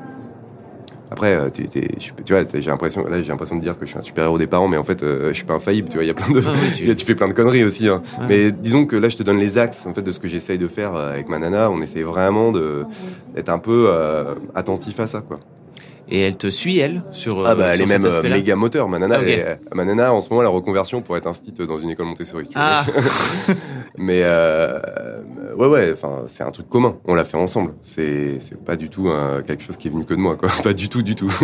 Après, tu, tu vois, j'ai l'impression, là, j'ai l'impression de dire que je suis un super-héros des parents, mais en fait, euh, je suis pas infaillible. Tu vois, il y a plein de, ah oui, tu... tu fais plein de conneries aussi. Hein. Ouais. Mais disons que là, je te donne les axes, en fait, de ce que j'essaye de faire avec ma nana. On essaie vraiment de d'être un peu euh, attentif à ça, quoi. Et elle te suit, elle, sur Ah bah, elle sur est même euh, méga moteur. Ma nana, okay. elle est, ma nana, en ce moment, la reconversion pour être instite dans une école Montessori. Si tu ah. veux. Mais euh, ouais, ouais. Enfin, c'est un truc commun. On l'a fait ensemble. C'est, c'est pas du tout euh, quelque chose qui est venu que de moi, quoi. Pas du tout, du tout.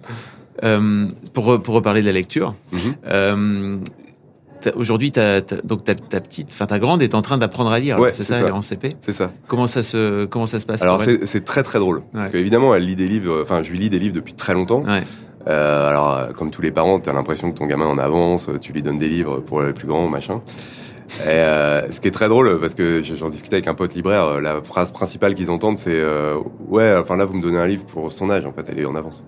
euh, pour pour reparler de la lecture. Mm-hmm. Euh, T'as, aujourd'hui, t'as, t'as, donc ta, ta petite, enfin ta grande est en train d'apprendre à lire. Ouais, c'est, c'est ça, ça, elle est en C P. C'est ça. Comment ça se, comment ça se passe? Alors c'est, c'est très très drôle. Ouais. Parce qu'évidemment, elle lit des livres. Enfin, je lui lis des livres depuis très longtemps. Ouais. Euh, alors, comme tous les parents, t'as l'impression que ton gamin en avance. Tu lui donnes des livres pour les plus grands, machin. Et euh, ce qui est très drôle, parce que j'en discutais avec un pote libraire, la phrase principale qu'ils entendent, c'est euh, ouais, enfin là, vous me donnez un livre pour son âge. En fait, elle est en avance.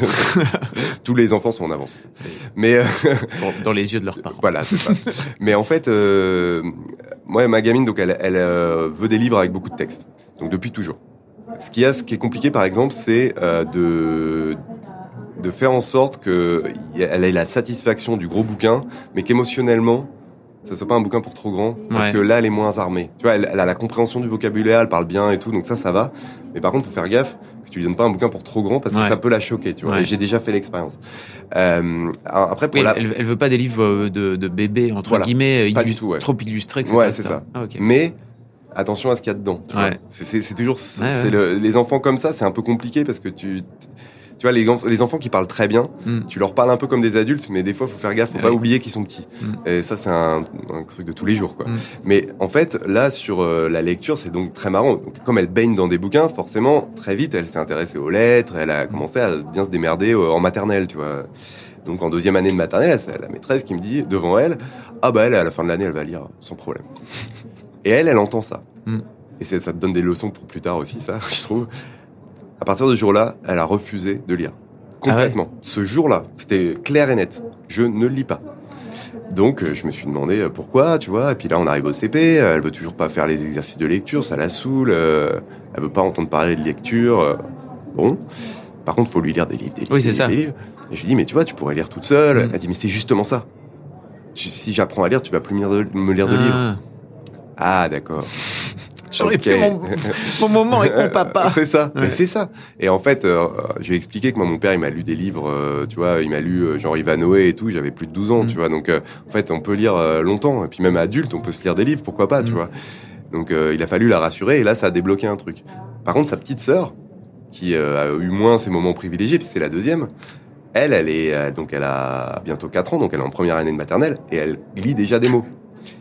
Tous les enfants sont en avance. Mais euh, bon, dans les yeux de leurs parents. Voilà, c'est ça. Mais en fait, euh, moi, ma gamine, donc, elle, elle euh, veut des livres avec beaucoup de texte. Donc depuis toujours. Ce qui a, ce qui est compliqué, par exemple, c'est euh, de de faire en sorte que elle ait la satisfaction du gros bouquin, mais qu'émotionnellement ça soit pas un bouquin pour trop grand, parce ouais. que là, elle est moins armée. Tu vois, elle, elle a la compréhension du vocabulaire, elle parle bien et tout, donc ça, ça va. Mais par contre, faut faire gaffe que tu lui donnes pas un bouquin pour trop grand, parce que ouais. ça peut la choquer, tu vois. Ouais. Et j'ai déjà fait l'expérience. Euh, après, pour oui, la... elle, elle veut pas des livres de, de bébés, entre voilà. guillemets, pas illust... du tout, ouais. trop illustrés, et cetera. Ouais, c'est ça. Ah, okay. Mais attention à ce qu'il y a dedans. Tu ouais. vois. C'est, c'est, c'est toujours, c'est, ouais, c'est ouais. Le, les enfants comme ça, c'est un peu compliqué parce que tu, tu vois, les, les enfants qui parlent très bien, mm. tu leur parles un peu comme des adultes, mais des fois, faut faire gaffe, faut ouais. pas oublier qu'ils sont petits. Mm. Et ça, c'est un, un truc de tous les jours, quoi. Mm. Mais en fait, là, sur euh, la lecture, c'est donc très marrant. Donc, comme elle baigne dans des bouquins, forcément, très vite, elle s'est intéressée aux lettres, elle a commencé à bien se démerder euh, en maternelle, tu vois. Donc, en deuxième année de maternelle, c'est la maîtresse qui me dit, devant elle, ah bah, elle, à la fin de l'année, elle va lire sans problème. Et elle, elle entend ça. Mm. Et c'est, ça te donne des leçons pour plus tard aussi, ça, je trouve. À partir de ce jour-là, elle a refusé de lire. Complètement. Ah ouais. Ce jour-là, c'était clair et net. Je ne lis pas. Donc, je me suis demandé pourquoi, tu vois. Et puis là, on arrive au C P. Elle veut toujours pas faire les exercices de lecture. Ça la saoule. Euh, elle veut pas entendre parler de lecture. Euh, bon. Par contre, faut lui lire des livres, des livres. Oui, c'est des ça. Des livres. Et je lui dis, mais tu vois, tu pourrais lire toute seule. Mmh. Elle dit, mais c'est justement ça. Si j'apprends à lire, tu vas plus me lire de, me lire de ah. livres. Ah, d'accord. J'aurais okay. pris mon, mon moment avec mon papa. C'est ça, ouais. mais c'est ça. Et en fait, euh, je lui ai expliqué que moi, mon père, il m'a lu des livres, euh, tu vois, il m'a lu euh, genre Ivanhoé et tout, j'avais plus de douze ans, mmh. tu vois. Donc, euh, en fait, on peut lire euh, longtemps. Et puis même adulte, on peut se lire des livres, pourquoi pas, mmh. tu vois. Donc, euh, il a fallu la rassurer et là, ça a débloqué un truc. Par contre, sa petite sœur, qui euh, a eu moins ses moments privilégiés, puis c'est la deuxième, elle, elle est, euh, donc elle a bientôt quatre ans, donc elle est en première année de maternelle et elle lit déjà des mots.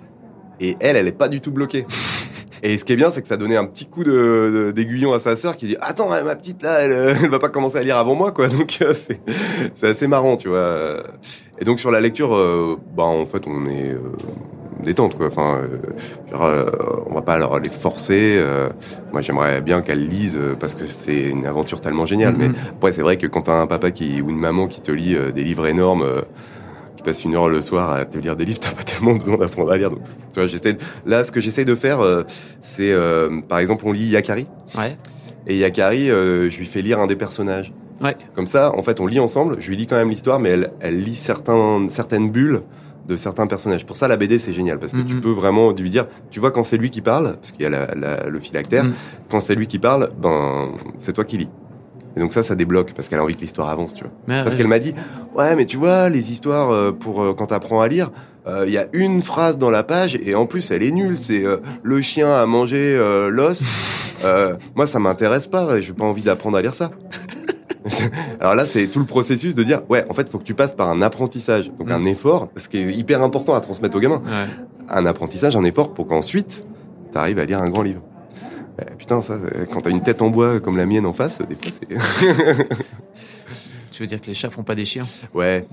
Et elle, elle est pas du tout bloquée. Et ce qui est bien, c'est que ça donnait un petit coup de, de, d'aiguillon à sa sœur qui dit « Attends, ma petite, là, elle, elle va pas commencer à lire avant moi, quoi. » Donc, euh, c'est, c'est assez marrant, tu vois. Et donc, sur la lecture, euh, bah, en fait, on est euh, détente, quoi. Enfin, euh, genre, euh, on va pas leur les forcer. Euh, moi, j'aimerais bien qu'elles lisent parce que c'est une aventure tellement géniale. Mm-hmm. Mais après, c'est vrai que quand t'as un papa qui, ou une maman qui te lit euh, des livres énormes... Euh, passes une heure le soir à te lire des livres, t'as pas tellement besoin d'apprendre à lire. Donc, tu vois, j'essaie de... Là, ce que j'essaie de faire, euh, c'est, euh, par exemple, on lit Yakari. Ouais. Et Yakari, euh, je lui fais lire un des personnages. Ouais. Comme ça, en fait, on lit ensemble. Je lui lis quand même l'histoire, mais elle, elle lit certains, certaines bulles de certains personnages. Pour ça, la B D, c'est génial, parce que mm-hmm. tu peux vraiment lui dire, tu vois, quand c'est lui qui parle, parce qu'il y a la, la, le phylactère, mm. quand c'est lui qui parle, ben, c'est toi qui lis. Et donc ça, ça débloque, parce qu'elle a envie que l'histoire avance, tu vois. Mais parce ouais. qu'elle m'a dit, ouais, mais tu vois, les histoires, pour euh, quand t'apprends à lire, il euh, y a une phrase dans la page et en plus elle est nulle. C'est euh, le chien a mangé euh, l'os. Euh, moi, ça m'intéresse pas. J'ai pas envie d'apprendre à lire ça. Alors là, c'est tout le processus de dire, ouais, en fait, il faut que tu passes par un apprentissage, donc mmh. un effort, ce qui est hyper important à transmettre aux gamins. Ouais. Un apprentissage, un effort pour qu'ensuite, tu arrives à lire un grand livre. Eh, putain, ça, quand t'as une tête en bois comme la mienne en face, des fois, c'est... Tu veux dire que les chats font pas des chiens ? Ouais,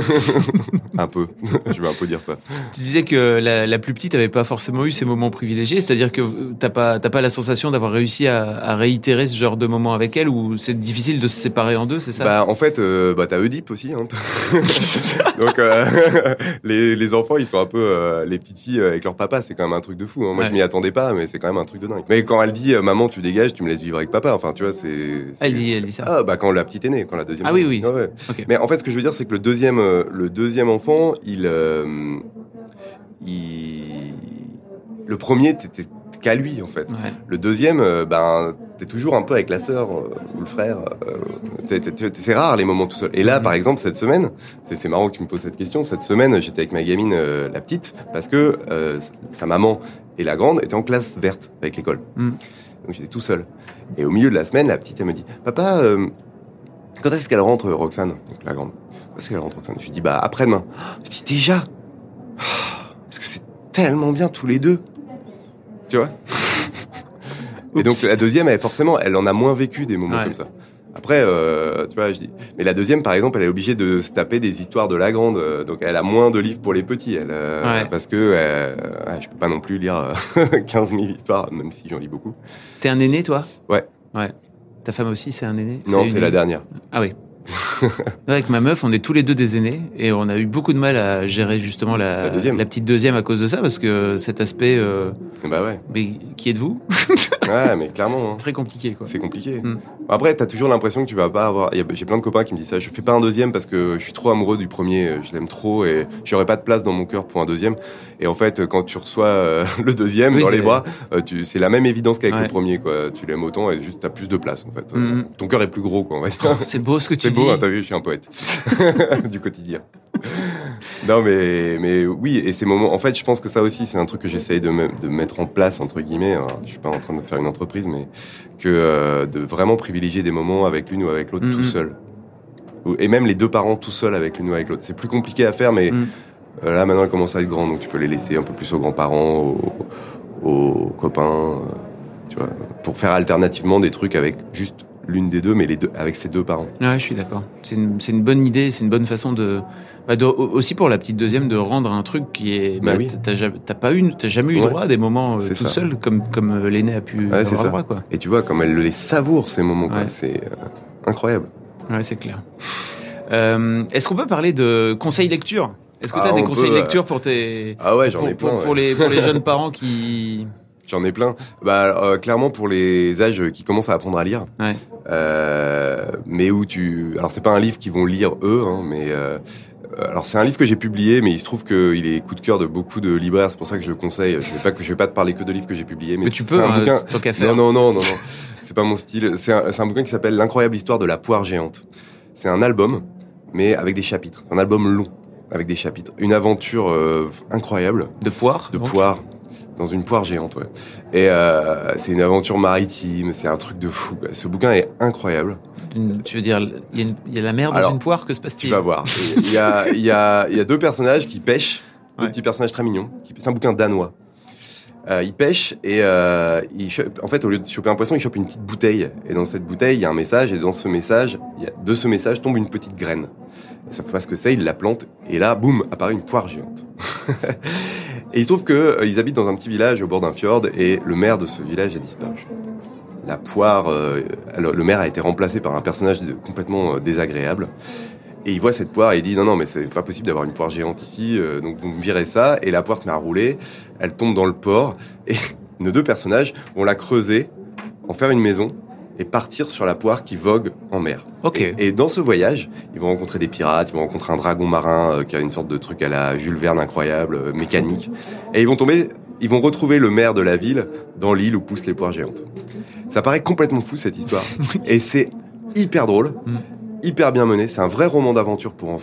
un peu. Je vais un peu dire ça. Tu disais que la, la plus petite avait pas forcément eu ces moments privilégiés, c'est-à-dire que t'as pas t'as pas la sensation d'avoir réussi à, à réitérer ce genre de moments avec elle, ou c'est difficile de se séparer en deux, c'est ça ? Bah en fait, euh, bah t'as Oedipe aussi, hein. Donc euh, les les enfants, ils sont un peu euh, les petites filles avec leur papa, c'est quand même un truc de fou. Hein. Moi, ouais. je m'y attendais pas, mais c'est quand même un truc de dingue. Mais quand elle dit euh, maman, tu dégages, tu me laisses vivre avec papa, enfin tu vois, c'est. c'est elle dit elle dit ça. Ah bah quand la petite est née, quand la deuxième. Ah oui oui. Ouais, ouais. Okay. Mais en fait, ce que je veux dire, c'est que le deuxième, euh, le deuxième enfant, il, euh, il, le premier, t'étais qu'à lui en fait. Ouais. Le deuxième, euh, ben, t'es toujours un peu avec la sœur euh, ou le frère. Euh, t'es, t'es, t'es, c'est rare les moments tout seul. Et là, mmh. par exemple, cette semaine, c'est, c'est marrant que tu me poses cette question. Cette semaine, j'étais avec ma gamine, euh, la petite, parce que euh, sa maman et la grande étaient en classe verte avec l'école. Mmh. Donc j'étais tout seul. Et au milieu de la semaine, la petite, elle me dit, papa. Euh, Quand est-ce qu'elle rentre, Roxane, donc la grande? Quand est-ce qu'elle rentre, Roxane? Je lui dis, bah, après-demain. Je dis, déjà? Parce que c'est tellement bien tous les deux. Tu vois? Et donc, la deuxième, elle, forcément, elle en a moins vécu des moments ouais. comme ça. Après, euh, tu vois, je dis. Mais la deuxième, par exemple, elle est obligée de se taper des histoires de la grande. Donc, elle a moins de livres pour les petits. Elle, euh, ouais. Parce que euh, ouais, je peux pas non plus lire quinze mille histoires, même si j'en lis beaucoup. T'es un aîné, toi? Ouais. Ouais. Ta femme aussi, c'est un aîné? Non, c'est, c'est la dernière. Ah oui. Avec ma meuf, on est tous les deux des aînés et on a eu beaucoup de mal à gérer justement la, la, deuxième. la petite deuxième à cause de ça, parce que cet aspect. Euh... Bah ouais. Mais qui êtes-vous? Ouais, mais clairement. Hein. Très compliqué, quoi. C'est compliqué. Mm. Après, t'as toujours l'impression que tu vas pas avoir. J'ai plein de copains qui me disent ça. Je fais pas un deuxième parce que je suis trop amoureux du premier. Je l'aime trop et j'aurais pas de place dans mon cœur pour un deuxième. Et en fait, quand tu reçois euh, le deuxième oui, dans les bras, euh, tu, c'est la même évidence qu'avec ouais. le premier, quoi. Tu l'aimes autant et juste t'as plus de place, en fait. Mm. Ton cœur est plus gros, quoi. On va dire. Oh, c'est beau ce que tu c'est dis. C'est beau, hein, t'as vu, je suis un poète du quotidien. Non, mais mais oui, et ces moments. En fait, je pense que ça aussi, c'est un truc que j'essaye de me, de mettre en place entre guillemets. Alors, je suis pas en train de faire une entreprise, mais que euh, de vraiment privilégier des moments avec l'une ou avec l'autre mm-hmm. tout seul. Et même les deux parents tout seuls avec l'une ou avec l'autre. C'est plus compliqué à faire, mais mm. euh, là maintenant, elle commence à être grande, donc tu peux les laisser un peu plus aux grands-parents, aux, aux copains, euh, tu vois, pour faire alternativement des trucs avec juste l'une des deux, mais les deux, avec ses deux parents. Ouais, je suis d'accord. C'est une, c'est une bonne idée, c'est une bonne façon de, bah de, aussi pour la petite deuxième, de rendre un truc qui est, bah, bah oui. t'as, t'as pas eu, t'as jamais eu ouais. droit à des moments euh, tout ça. Seul, comme, comme l'aîné a pu ouais, avoir droit, quoi. Et tu vois, comme elle les savoure, ces moments, quoi. Ouais. C'est euh, incroyable. Ouais, c'est clair. Euh, est-ce qu'on peut parler de conseils lecture? Est-ce que tu as ah, des conseils peut, lecture pour tes, ah ouais, j'en pour, ai plein, pour, ouais. pour les, pour les jeunes parents qui, J'en ai plein. Bah, euh, clairement, pour les âges qui commencent à apprendre à lire. Ouais. Euh, mais où tu... Alors, c'est pas un livre qu'ils vont lire, eux, hein, mais... Euh, alors, c'est un livre que j'ai publié, mais il se trouve qu'il est coup de cœur de beaucoup de libraires. C'est pour ça que je le conseille. Je vais pas, je vais pas te parler que de livres que j'ai publiés. Mais, mais tu peux, un hein, bouquin... tant qu'à faire. Non, non, non, non, non. C'est pas mon style. C'est un, c'est un bouquin qui s'appelle L'incroyable histoire de la poire géante. C'est un album, mais avec des chapitres. Un album long, avec des chapitres. Une aventure euh, incroyable. De poire? De poire. Dans une poire géante, ouais. Et euh, c'est une aventure maritime, c'est un truc de fou. Ce bouquin est incroyable. Une, tu veux dire, il y, y a la mer dans Alors, une poire, que se passe-t-il? Tu vas voir. Il y a, il y a, il y a deux personnages qui pêchent, deux ouais. petits personnages très mignons. C'est un bouquin danois. Euh, ils pêchent et euh, ils chopent, en fait, au lieu de choper un poisson, ils chopent une petite bouteille. Et dans cette bouteille, il y a un message. Et dans ce message, il y a, de ce message tombe une petite graine. Ils savent pas ce que c'est, ils la plantent. Et là, boum, apparaît une poire géante. Et il se trouve qu'ils euh, habitent dans un petit village au bord d'un fjord et le maire de ce village a disparu. La poire, euh, le maire a été remplacé par un personnage de, complètement euh, désagréable. Et il voit cette poire et il dit non, non, mais c'est pas possible d'avoir une poire géante ici, euh, donc vous me virez ça. Et la poire se met à rouler, elle tombe dans le port et nos deux personnages vont la creuser, en faire une maison et partir sur la poire qui vogue en mer. Ok. Et, et dans ce voyage, ils vont rencontrer des pirates, ils vont rencontrer un dragon marin euh, qui a une sorte de truc à la Jules Verne incroyable, euh, mécanique. Et ils vont tomber, ils vont retrouver le maire de la ville dans l'île où poussent les poires géantes. Ça paraît complètement fou cette histoire. Et c'est hyper drôle, mm. hyper bien mené. C'est un vrai roman d'aventure pour enfants.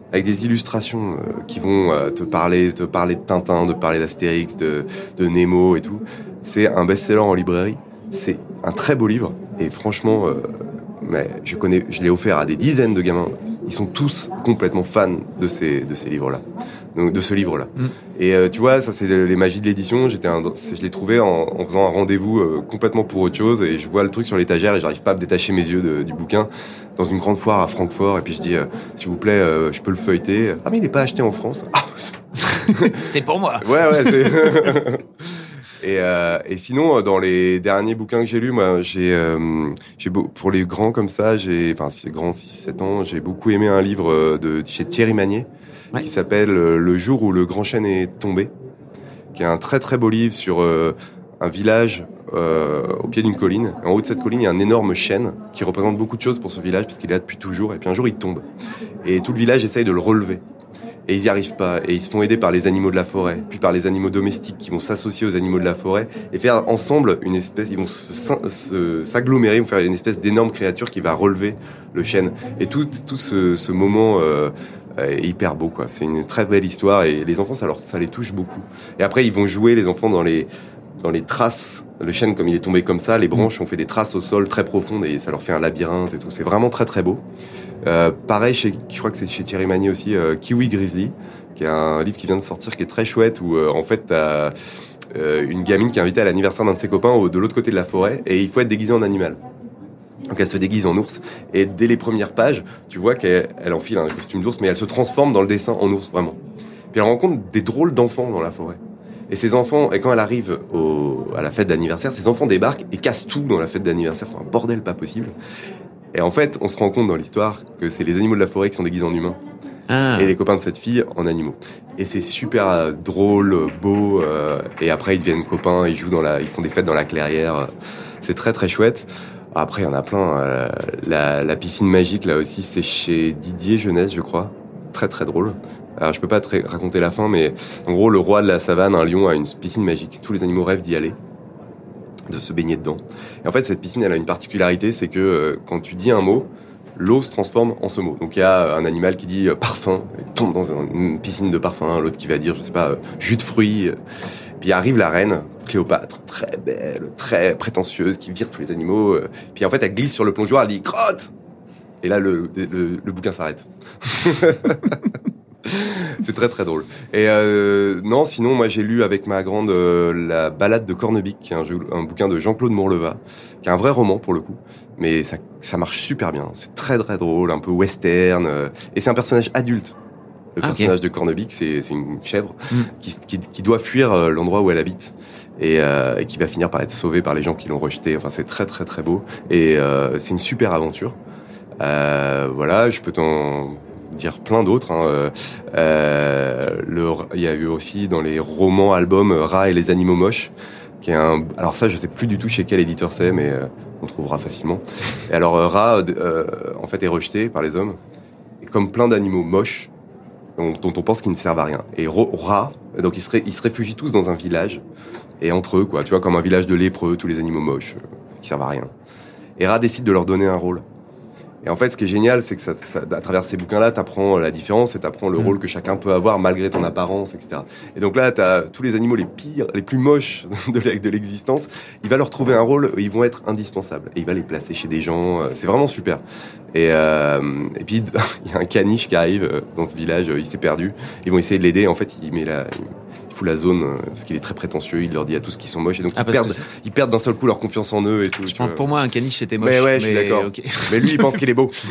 avec des illustrations euh, qui vont euh, te parler, te parler de Tintin, de parler d'Astérix, de, de Nemo et tout. C'est un best-seller en librairie. C'est un très beau livre. Et franchement, euh, mais je connais, je l'ai offert à des dizaines de gamins. Ils sont tous complètement fans de ces, de ces livres-là. Donc, de ce livre-là. Mm. Et euh, tu vois, ça c'est les magies de l'édition. J'étais un, je l'ai trouvé en, en faisant un rendez-vous euh, complètement pour autre chose. Et je vois le truc sur l'étagère et j'arrive pas à me détacher mes yeux de, du bouquin. Dans une grande foire à Francfort. Et puis je dis, euh, s'il vous plaît, euh, je peux le feuilleter. Ah mais il n'est pas acheté en France. Ah. C'est pour moi. Ouais, ouais. C'est... Et, euh, et sinon, dans les derniers bouquins que j'ai lus, moi, j'ai, euh, j'ai beau, pour les grands comme ça, j'ai, enfin, c'est grand, six sept ans, j'ai beaucoup aimé un livre de chez Thierry Magnier, ouais. qui s'appelle Le jour où le grand chêne est tombé, qui est un très très beau livre sur euh, un village euh, au pied d'une colline. Et en haut de cette colline, il y a un énorme chêne qui représente beaucoup de choses pour ce village, puisqu'il est là depuis toujours. Et puis un jour, il tombe. Et tout le village essaye de le relever. Et ils n'y arrivent pas. Et ils se font aider par les animaux de la forêt, puis par les animaux domestiques qui vont s'associer aux animaux de la forêt et faire ensemble une espèce, ils vont se, se, s'agglomérer, ils vont faire une espèce d'énorme créature qui va relever le chêne. Et tout, tout ce, ce moment euh, est hyper beau, quoi. C'est une très belle histoire et les enfants, ça, leur, ça les touche beaucoup. Et après, ils vont jouer, les enfants, dans les, dans les traces. Le chêne, comme il est tombé comme ça, les branches ont fait des traces au sol très profondes et ça leur fait un labyrinthe et tout. C'est vraiment très très beau. Euh, pareil, chez, je crois que c'est chez Thierry Magnier aussi, euh, Kiwi Grizzly, qui est un livre qui vient de sortir, qui est très chouette, où euh, en fait t'as euh, une gamine qui est invitée à l'anniversaire d'un de ses copains au, de l'autre côté de la forêt, et il faut être déguisé en animal. Donc elle se déguise en ours, et dès les premières pages, tu vois qu'elle elle enfile un costume d'ours, mais elle se transforme dans le dessin en ours, vraiment. Puis elle rencontre des drôles d'enfants dans la forêt. Et ces enfants, et quand elle arrive au, à la fête d'anniversaire, ces enfants débarquent et cassent tout dans la fête d'anniversaire, c'est un bordel pas possible. Et en fait, on se rend compte dans l'histoire que c'est les animaux de la forêt qui sont déguisés en humains. Ah. Et les copains de cette fille en animaux. Et c'est super euh, drôle, beau. Euh, et après, ils deviennent copains, ils jouent dans la, ils font des fêtes dans la clairière. C'est très très chouette. Après, il y en a plein. Euh, la, la piscine magique, là aussi, c'est chez Didier Jeunesse, je crois. Très très drôle. Alors, je peux pas te raconter la fin, mais en gros, le roi de la savane, un lion, a une piscine magique. Tous les animaux rêvent d'y aller, de se baigner dedans. Et en fait, cette piscine, elle a une particularité, c'est que euh, quand tu dis un mot, l'eau se transforme en ce mot. Donc, il y a un animal qui dit euh, parfum, il tombe dans une piscine de parfum, l'autre qui va dire, je sais pas, euh, jus de fruits. Puis arrive la reine, Cléopâtre, très belle, très prétentieuse, qui vire tous les animaux. Euh, puis en fait, elle glisse sur le plongeoir, elle dit crotte. Et là, le, le, le bouquin s'arrête. C'est très très drôle. Et euh, non, sinon moi j'ai lu avec ma grande euh, La Balade de Cornebic, qui est un, jeu, un bouquin de Jean-Claude Morleva, qui est un vrai roman pour le coup, mais ça, ça marche super bien. C'est très très drôle, un peu western, euh, et c'est un personnage adulte. Le ah, personnage okay. de Cornebic, c'est, c'est une chèvre mm. qui, qui, qui doit fuir euh, l'endroit où elle habite. Et, euh, et qui va finir par être sauvée par les gens qui l'ont rejetée. Enfin, c'est très très très beau, et euh, c'est une super aventure. Euh, voilà, je peux t'en dire plein d'autres. Hein. Euh, le, il y a eu aussi dans les romans, albums, Rat et les animaux moches, qui est un. Alors ça, je sais plus du tout chez quel éditeur c'est, mais euh, on trouvera facilement. Et alors euh, Rat, euh, en fait, est rejeté par les hommes, et comme plein d'animaux moches dont, dont on pense qu'ils ne servent à rien. Et Rat, donc ils se, ils se réfugient tous dans un village, et entre eux, quoi, tu vois, comme un village de lépreux, tous les animaux moches euh, qui servent à rien. Et Rat décide de leur donner un rôle. Et en fait, ce qui est génial, c'est que ça, ça, à travers ces bouquins-là, t'apprends la différence et t'apprends le mmh. rôle que chacun peut avoir malgré ton apparence, et cetera. Et donc là, t'as tous les animaux les pires, les plus moches de l'existence. Il va leur trouver un rôle, ils vont être indispensables. Et il va les placer chez des gens. C'est vraiment super. Et, euh, et puis, il y a un caniche qui arrive dans ce village, il s'est perdu. Ils vont essayer de l'aider. En fait, il met la... Il fout la zone parce qu'il est très prétentieux, il leur dit à tous qu'ils sont moches et donc ah, ils, perdent, ils perdent d'un seul coup leur confiance en eux et tout. Je pense, pour moi un caniche c'était moche. Mais ouais, mais je suis d'accord. Okay. Mais lui il pense qu'il est beau.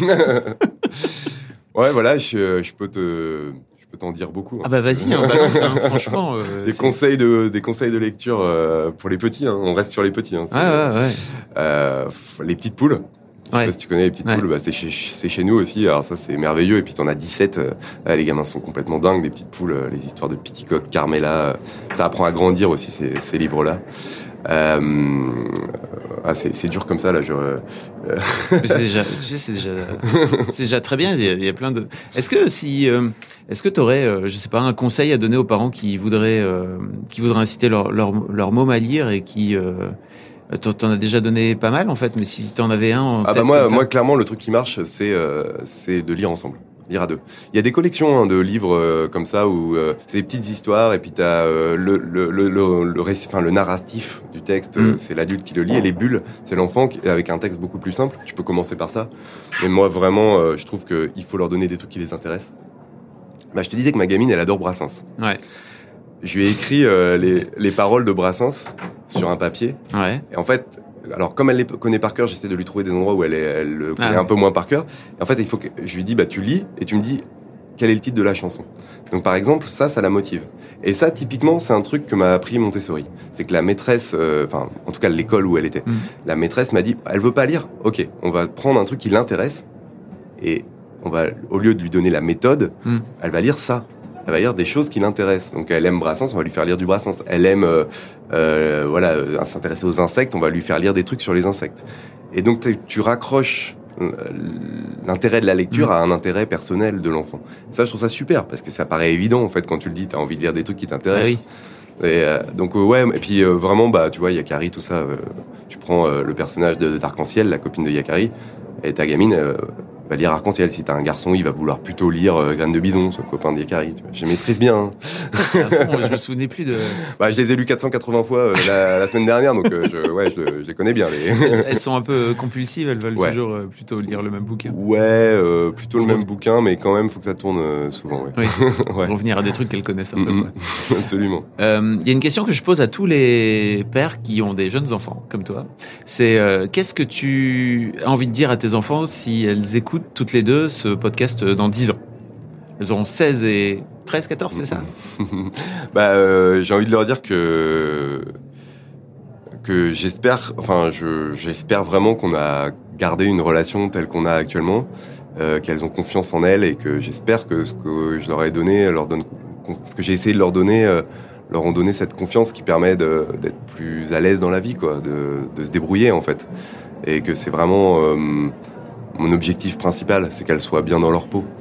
Ouais, voilà, je, je peux te, je peux t'en dire beaucoup. Hein, ah bah vas-y, hein, balance, hein, franchement. Euh, des c'est... conseils de, des conseils de lecture euh, pour les petits. Hein, on reste sur les petits. Hein, ah ouais, ouais. Euh, les petites poules. Je sais pas si tu connais les petites ouais. poules, bah c'est chez, c'est chez nous aussi, alors ça c'est merveilleux, et puis t'en as dix-sept, euh, les gamins sont complètement dingues, les petites poules, euh, les histoires de Piticoque, Carmela, euh, ça apprend à grandir aussi ces, ces livres-là. Euh, ah, c'est, c'est dur comme ça là. Je, euh... Mais c'est déjà, tu sais, c'est déjà, c'est déjà très bien. Il y a, il y a plein de. Est-ce que si, euh, est-ce que t'aurais, euh, je sais pas, un conseil à donner aux parents qui voudraient, euh, qui voudraient inciter leur leur leur môme à lire et qui euh, T'en as déjà donné pas mal en fait, mais si t'en avais un. Ah bah moi, moi clairement le truc qui marche, c'est euh, c'est de lire ensemble. lire à deux. Il y a des collections hein, de livres euh, comme ça où euh, c'est des petites histoires et puis t'as euh, le le le le le, récit, enfin, le narratif du texte, mm. euh, c'est l'adulte qui le lit et les bulles, c'est l'enfant qui, avec un texte beaucoup plus simple. Tu peux commencer par ça. Mais moi vraiment, euh, je trouve que il faut leur donner des trucs qui les intéressent. Bah, je te disais que ma gamine, elle adore Brassens. Ouais. Je lui ai écrit euh, les les paroles de Brassens sur un papier. Ouais. Et en fait. Alors, comme elle les connaît par cœur, j'essaie de lui trouver des endroits où elle, est, elle le connaît ah, un peu moins par cœur. Et en fait, il faut que je lui dis, bah, tu lis et tu me dis quel est le titre de la chanson. Donc, par exemple, ça, ça la motive. Et ça, typiquement, c'est un truc que m'a appris Montessori. C'est que la maîtresse, euh, enfin, en tout cas, l'école où elle était, mmh. la maîtresse m'a dit, elle veut pas lire. Ok, on va prendre un truc qui l'intéresse et on va, au lieu de lui donner la méthode, mmh. elle va lire ça. Elle va lire des choses qui l'intéressent. Donc, elle aime Brassens, on va lui faire lire du Brassens. Elle aime, euh, euh, voilà, euh, s'intéresser aux insectes, on va lui faire lire des trucs sur les insectes. Et donc, tu raccroches euh, l'intérêt de la lecture mmh. à un intérêt personnel de l'enfant. Ça, je trouve ça super, parce que ça paraît évident, en fait, quand tu le dis, t'as envie de lire des trucs qui t'intéressent. Ah oui. Et euh, donc, euh, ouais, et puis euh, vraiment, bah, tu vois, Yakari, tout ça, euh, tu prends euh, le personnage de, d'Arc-en-Ciel, la copine de Yakari, et ta gamine, euh, va lire Arc-en-Ciel. Si t'as un garçon, il va vouloir plutôt lire euh, Graines de Bison, son copain de Yakari. Je maîtrise bien. Hein. Fond, je me souvenais plus de... Bah, je les ai lus quatre cent quatre-vingts fois euh, la, la semaine dernière, donc euh, je, ouais, je, je les connais bien. Les... elles, elles sont un peu compulsives, elles veulent ouais. toujours euh, plutôt lire le même bouquin. Ouais, euh, plutôt le même bouquin, mais quand même, faut que ça tourne euh, souvent. Ouais. Oui, ouais. Revenir à des trucs qu'elles connaissent un peu. Mm-hmm. Absolument. Il euh, y a une question que je pose à tous les pères qui ont des jeunes enfants, comme toi. C'est euh, qu'est-ce que tu as envie de dire à tes enfants si elles écoutent toutes les deux ce podcast dans dix ans. Elles auront seize et treize, quatorze, c'est ça? Bah, euh, j'ai envie de leur dire que que j'espère, enfin, je, j'espère vraiment qu'on a gardé une relation telle qu'on a actuellement, euh, qu'elles ont confiance en elles et que j'espère que ce que je leur ai donné, leur donne, ce que j'ai essayé de leur donner, euh, leur ont donné cette confiance qui permet de, d'être plus à l'aise dans la vie, quoi, de, de se débrouiller en fait, et que c'est vraiment euh, mon objectif principal, c'est qu'elles soient bien dans leur peau.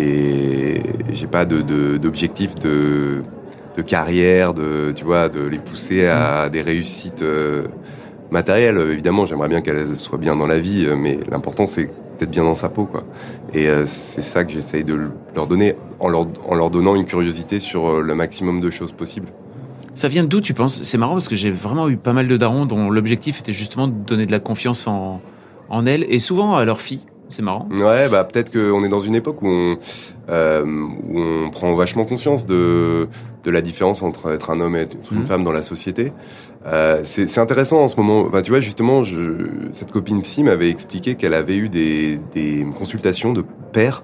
Et j'ai pas de, de, d'objectif de, de carrière, de, tu vois, de les pousser à des réussites euh, matérielles. Évidemment, j'aimerais bien qu'elles soient bien dans la vie, mais l'important, c'est d'être bien dans sa peau, quoi. Et euh, c'est ça que j'essaye de leur donner, en leur, en leur donnant une curiosité sur le maximum de choses possibles. Ça vient d'où, tu penses? C'est marrant parce que j'ai vraiment eu pas mal de darons dont l'objectif était justement de donner de la confiance en, en elles, et souvent à leurs filles. C'est marrant. Ouais, bah peut-être qu'on est dans une époque où on, euh, où on prend vachement conscience de, de la différence entre être un homme et être une mmh. femme dans la société. Euh, c'est, c'est intéressant en ce moment. Bah, tu vois, justement, je, cette copine psy m'avait expliqué qu'elle avait eu des, des consultations de pères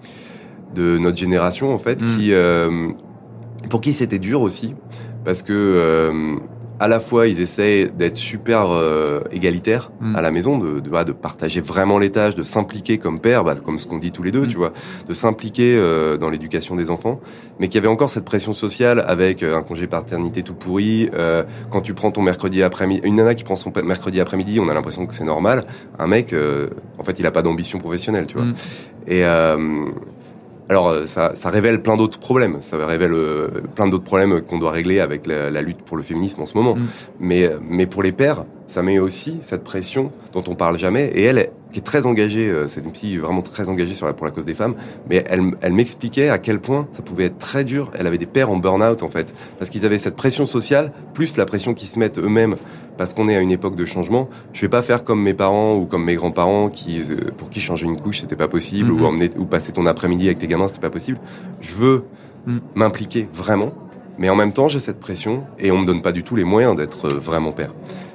de notre génération, en fait, mmh. qui, euh, pour qui c'était dur aussi, parce que euh, à la fois, ils essaient d'être super euh, égalitaires mmh. à la maison, de, de, de partager vraiment les tâches, de s'impliquer comme père, bah, comme ce qu'on dit tous les deux, mmh. tu vois, de s'impliquer euh, dans l'éducation des enfants, mais qu'il y avait encore cette pression sociale avec euh, un congé paternité tout pourri. Euh, quand tu prends ton mercredi après-midi, une nana qui prend son mercredi après-midi, on a l'impression que c'est normal. Un mec, euh, en fait, il a pas d'ambition professionnelle, tu vois. Mmh. Et euh, alors, ça, ça révèle plein d'autres problèmes. Ça révèle euh, plein d'autres problèmes qu'on doit régler avec la, la lutte pour le féminisme en ce moment. Mmh. Mais, mais pour les pères, ça met aussi cette pression dont on parle jamais. Et elle, qui est très engagée, euh, c'est une fille vraiment très engagée sur la, pour la cause des femmes, mais elle, elle m'expliquait à quel point ça pouvait être très dur. Elle avait des pères en burn-out, en fait, parce qu'ils avaient cette pression sociale, plus la pression qu'ils se mettent eux-mêmes, parce qu'on est à une époque de changement. Je vais pas faire comme mes parents ou comme mes grands-parents qui, euh, pour qui changer une couche, c'était pas possible, mmh. ou, emmener, ou passer ton après-midi avec tes gamins, c'était pas possible. Je veux mmh. m'impliquer vraiment, mais en même temps, j'ai cette pression et on me donne pas du tout les moyens d'être vraiment père.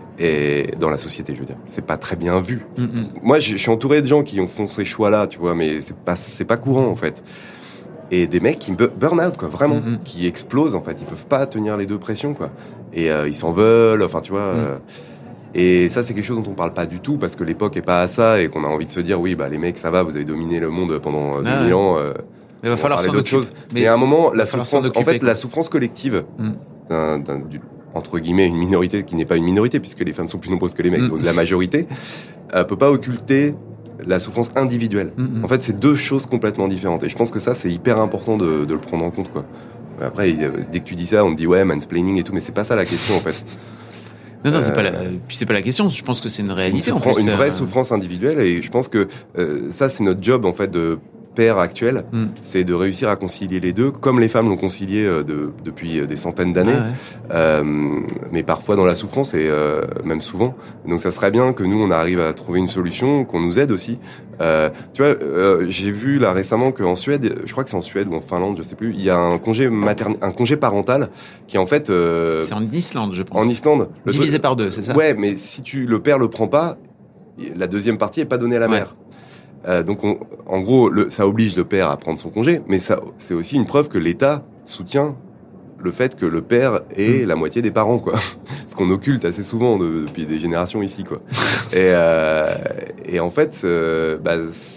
Et dans la société, je veux dire, c'est pas très bien vu. Mmh. Moi, je suis entouré de gens qui ont fait ces choix-là, tu vois, mais c'est pas, c'est pas courant, en fait. Et des mecs qui burn out, quoi, vraiment, mmh. qui explosent, en fait. Ils peuvent pas tenir les deux pressions, quoi. Et euh, ils s'en veulent, enfin, tu vois. Mmh. Euh, et ça, c'est quelque chose dont on parle pas du tout, parce que l'époque est pas à ça, et qu'on a envie de se dire, oui, bah, les mecs, ça va, vous avez dominé le monde pendant ah, deux mille ouais. ans. Euh, mais il va falloir s'en occuper. Mais, mais à un moment, la souffrance, en fait, quoi. La souffrance collective mmh. d'un, d'un, du, entre guillemets, une minorité qui n'est pas une minorité, puisque les femmes sont plus nombreuses que les mecs, mmh. donc la majorité, euh, peut pas occulter la souffrance individuelle. Mmh. En fait, c'est deux choses complètement différentes. Et je pense que ça, c'est hyper important de, de le prendre en compte, quoi. Après, dès que tu dis ça, on te dit, ouais, mansplaining et tout, mais c'est pas ça la question, en fait. Non, non, euh, c'est pas la, puis c'est pas la question. Je pense que c'est une réalité. C'est une, en plus, une vraie euh... souffrance individuelle, et je pense que euh, ça, c'est notre job, en fait, de père actuel, Mm. c'est de réussir à concilier les deux, comme les femmes l'ont concilié euh, de, depuis des centaines d'années, Ah ouais. euh, mais parfois dans la souffrance et euh, même souvent. Donc ça serait bien que nous, on arrive à trouver une solution, qu'on nous aide aussi. Euh, tu vois, euh, j'ai vu là récemment qu'en Suède, je crois que c'est en Suède ou en Finlande, je sais plus, il y a un congé materne, un congé parental qui en fait... Euh, C'est en Islande, je pense. en Islande. Le Divisé truc- par deux, c'est ça? Ouais, mais si tu, le père le prend pas, la deuxième partie est pas donnée à la Ouais. mère. Euh, donc, on, en gros, le, ça oblige le père à prendre son congé, mais ça, c'est aussi une preuve que l'État soutient le fait que le père est Mm. la moitié des parents, quoi. Ce qu'on occulte assez souvent de- depuis des générations ici, quoi. et, euh, et en fait, euh, bah,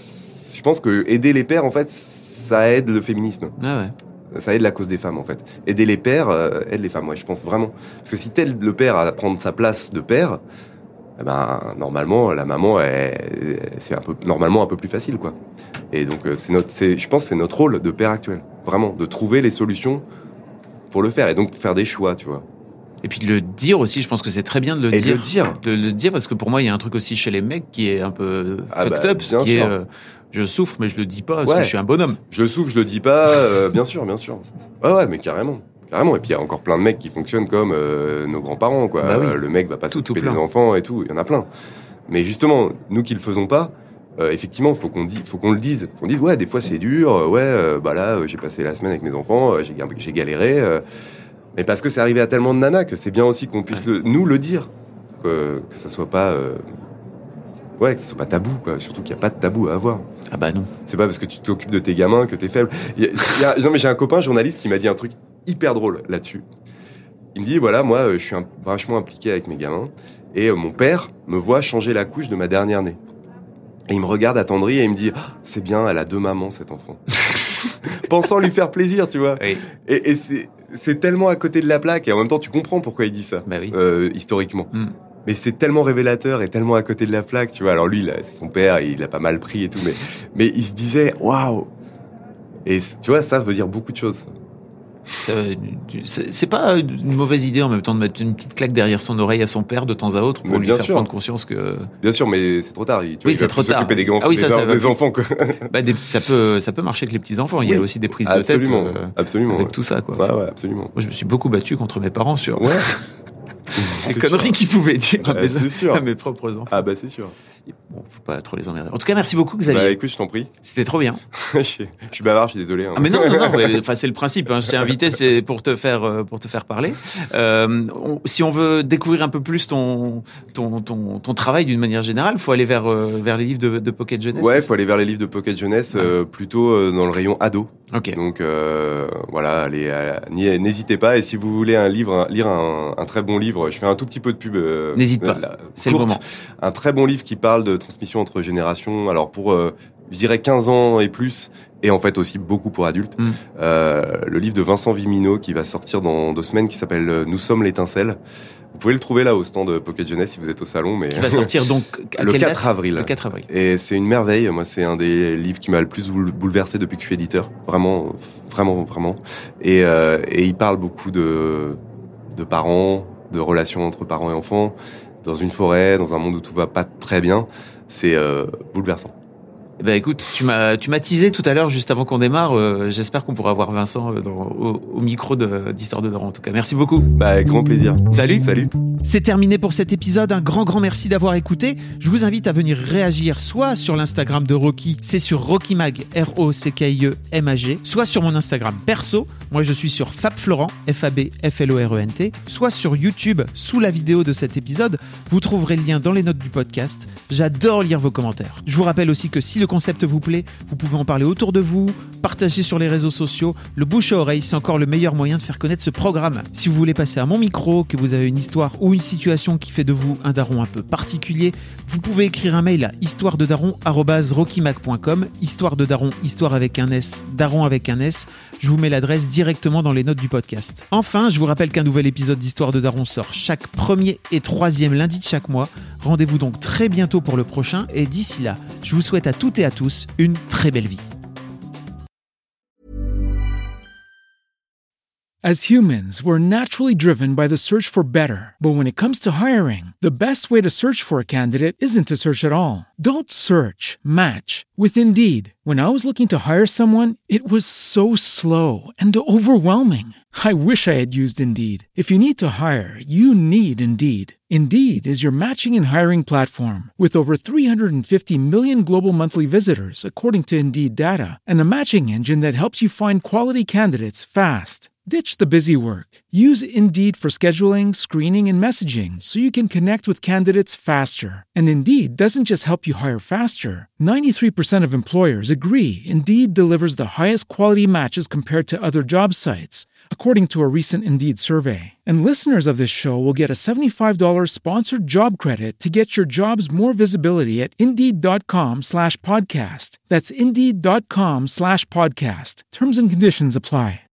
je pense que aider les pères, en fait, ça aide le féminisme. Ah ouais. Ça aide la cause des femmes, en fait. Aider les pères euh, aide les femmes, ouais, je pense vraiment. Parce que si t'aides le père à prendre sa place de père, eh ben, normalement, la maman, elle, c'est un peu, normalement un peu plus facile, quoi. Et donc, euh, c'est notre, c'est, je pense que c'est notre rôle de père actuel. Vraiment, de trouver les solutions pour le faire. Et donc, faire des choix, tu vois. Et puis de le dire aussi, je pense que c'est très bien de le Et de dire. le dire. De le dire, parce que pour moi, il y a un truc aussi chez les mecs qui est un peu Ah fucked bah, up, bien qui sûr. est euh, je souffre, mais je le dis pas parce Ouais. que je suis un bonhomme. Je le souffle, je le dis pas, euh, bien sûr, bien sûr. Ouais, ouais, mais carrément. Carrément. Et puis, il y a encore plein de mecs qui fonctionnent comme euh, nos grands-parents, quoi. Bah oui. Euh, le mec va pas Tout, s'occuper tout plein. des enfants et tout. Il y en a plein. Mais justement, nous qui le faisons pas, euh, effectivement, faut qu'on dise, faut qu'on le dise. Faut qu'on dise, ouais, des fois c'est dur. euh, ouais, euh, bah là, euh, j'ai passé la semaine avec mes enfants, euh, j'ai, j'ai galéré. euh, mais parce que c'est arrivé à tellement de nanas que c'est bien aussi qu'on puisse le, nous le dire, que, que ça soit pas, euh, ouais, que ça soit pas tabou, quoi. Surtout qu'il y a pas de tabou à avoir. Ah bah non. C'est pas parce que tu t'occupes de tes gamins que t'es faible. Il y a- il y a- non, mais j'ai un copain journaliste qui m'a dit un truc hyper drôle là-dessus. Il me dit, voilà, moi, euh, je suis un- vachement impliqué avec mes gamins. Et euh, mon père me voit changer la couche de ma dernière-née. Et il me regarde attendri et il me dit, ah, c'est bien, elle a deux mamans, cet enfant. Pensant lui faire plaisir, tu vois. Oui. Et, et c'est, c'est tellement à côté de la plaque. Et en même temps, tu comprends pourquoi il dit ça, Bah oui. euh, historiquement. Mm. Mais c'est tellement révélateur et tellement à côté de la plaque, tu vois. Alors lui, là, c'est son père, il a pas mal pris et tout, mais, mais il se disait, waouh. Et c- tu vois, ça veut dire beaucoup de choses. C'est c'est- c'est pas une mauvaise idée en même temps de mettre une petite claque derrière son oreille à son père de temps à autre pour Mais lui bien faire sûr. prendre conscience que Bien sûr, mais c'est trop tard. Il, tu vois, Oui, il c'est va trop plus tard. s'occuper des, grands, Ah oui, des, ça, ça va des plus. enfants, quoi. bah, des- ça peut ça peut marcher avec les petits enfants. Il y a Oui. aussi des prises de Absolument, tête euh, absolument. avec ouais. tout ça quoi. Ouais, ouais, absolument. Moi, je me suis beaucoup battu contre mes parents sur Ouais. les C'est conneries sûr. qu'ils pouvaient dire à Ouais, mes, c'est sûr. à mes propres enfants. Ah bah c'est sûr. Bon, faut pas trop les emmerder. En tout cas, merci beaucoup Xavier. Bah écoute, je t'en prie. C'était trop bien. je suis je suis bavard, je suis désolé. hein. Ah mais non, non, non. ouais, Enfin, c'est le principe. Hein. Je t'ai invité, c'est pour te faire, euh, pour te faire parler. Euh, on- si on veut découvrir un peu plus ton, ton, ton, ton travail d'une manière générale, faut aller vers, euh, vers les livres de, de Pocket Jeunesse. Ouais, faut aller vers les livres de Pocket Jeunesse, euh, plutôt euh, dans le rayon ado. Ok. Donc euh, voilà, allez, euh, n'y- n'hésitez pas. Et si vous voulez un livre, un- lire un, un très bon livre, je fais un tout petit peu de pub. euh, N'hésite pas. là, C'est le courte. moment. Un très bon livre qui parle de transmission entre générations. Alors pour, euh, je dirais quinze ans et plus, et en fait aussi beaucoup pour adultes. Mm. Euh, le livre de Vincent Vimino qui va sortir dans deux semaines, qui s'appelle euh, Nous sommes l'étincelle. Vous pouvez le trouver là au stand de Pocket Jeunesse si vous êtes au salon. Mais Qui va sortir donc à le quelle quatre date avril. Le quatre avril. Et c'est une merveille. Moi, c'est un des livres qui m'a le plus boule- bouleversé depuis que je suis éditeur. Vraiment, vraiment, vraiment. Et, euh, et il parle beaucoup de, de parents, de relations entre parents et enfants, dans une forêt, dans un monde où tout va pas très bien. C'est euh, bouleversant. Eh ben écoute, tu m'as tu m'as teasé tout à l'heure juste avant qu'on démarre. Euh, J'espère qu'on pourra voir Vincent euh, dans, au, au micro de d'Histoire de Daron. En tout cas, merci beaucoup. Bah, avec grand plaisir. Salut. Salut. C'est terminé pour cet épisode, un grand grand merci d'avoir écouté. Je vous invite à venir réagir soit sur l'Instagram de Rocky, c'est sur RockyMag, R O C K I E M A G, soit sur mon Instagram perso, moi je suis sur FabFlorent, F A B F L O R E N T, soit sur YouTube, sous la vidéo de cet épisode, vous trouverez le lien dans les notes du podcast. J'adore lire vos commentaires. Je vous rappelle aussi que si le concept vous plaît, vous pouvez en parler autour de vous, partager sur les réseaux sociaux. Le bouche à oreille, c'est encore le meilleur moyen de faire connaître ce programme. Si vous voulez passer à mon micro, que vous avez une histoire ou une situation qui fait de vous un daron un peu particulier, vous pouvez écrire un mail à histoire de daron arobase rockymag point com. Histoire de daron, histoire avec un S, daron avec un S. Je vous mets l'adresse directement dans les notes du podcast. Enfin, je vous rappelle qu'un nouvel épisode d'Histoire de Daron sort chaque premier et troisième lundi de chaque mois. Rendez-vous donc très bientôt pour le prochain et d'ici là, je vous souhaite à toutes et à tous une très belle vie. As humans, we're naturally driven by the search for better. But when it comes to hiring, the best way to search for a candidate isn't to search at all. Don't search, match with Indeed. When I was looking to hire someone, it was so slow and overwhelming. I wish I had used Indeed. If you need to hire, you need Indeed. Indeed is your matching and hiring platform with over three hundred fifty million global monthly visitors, according to Indeed data, and a matching engine that helps you find quality candidates fast. Ditch the busy work. Use Indeed for scheduling, screening, and messaging so you can connect with candidates faster. And Indeed doesn't just help you hire faster. ninety-three percent of employers agree Indeed delivers the highest quality matches compared to other job sites, according to a recent Indeed survey. And listeners of this show will get a seventy-five dollars sponsored job credit to get your jobs more visibility at Indeed.com slash podcast. That's Indeed.com slash podcast. Terms and conditions apply.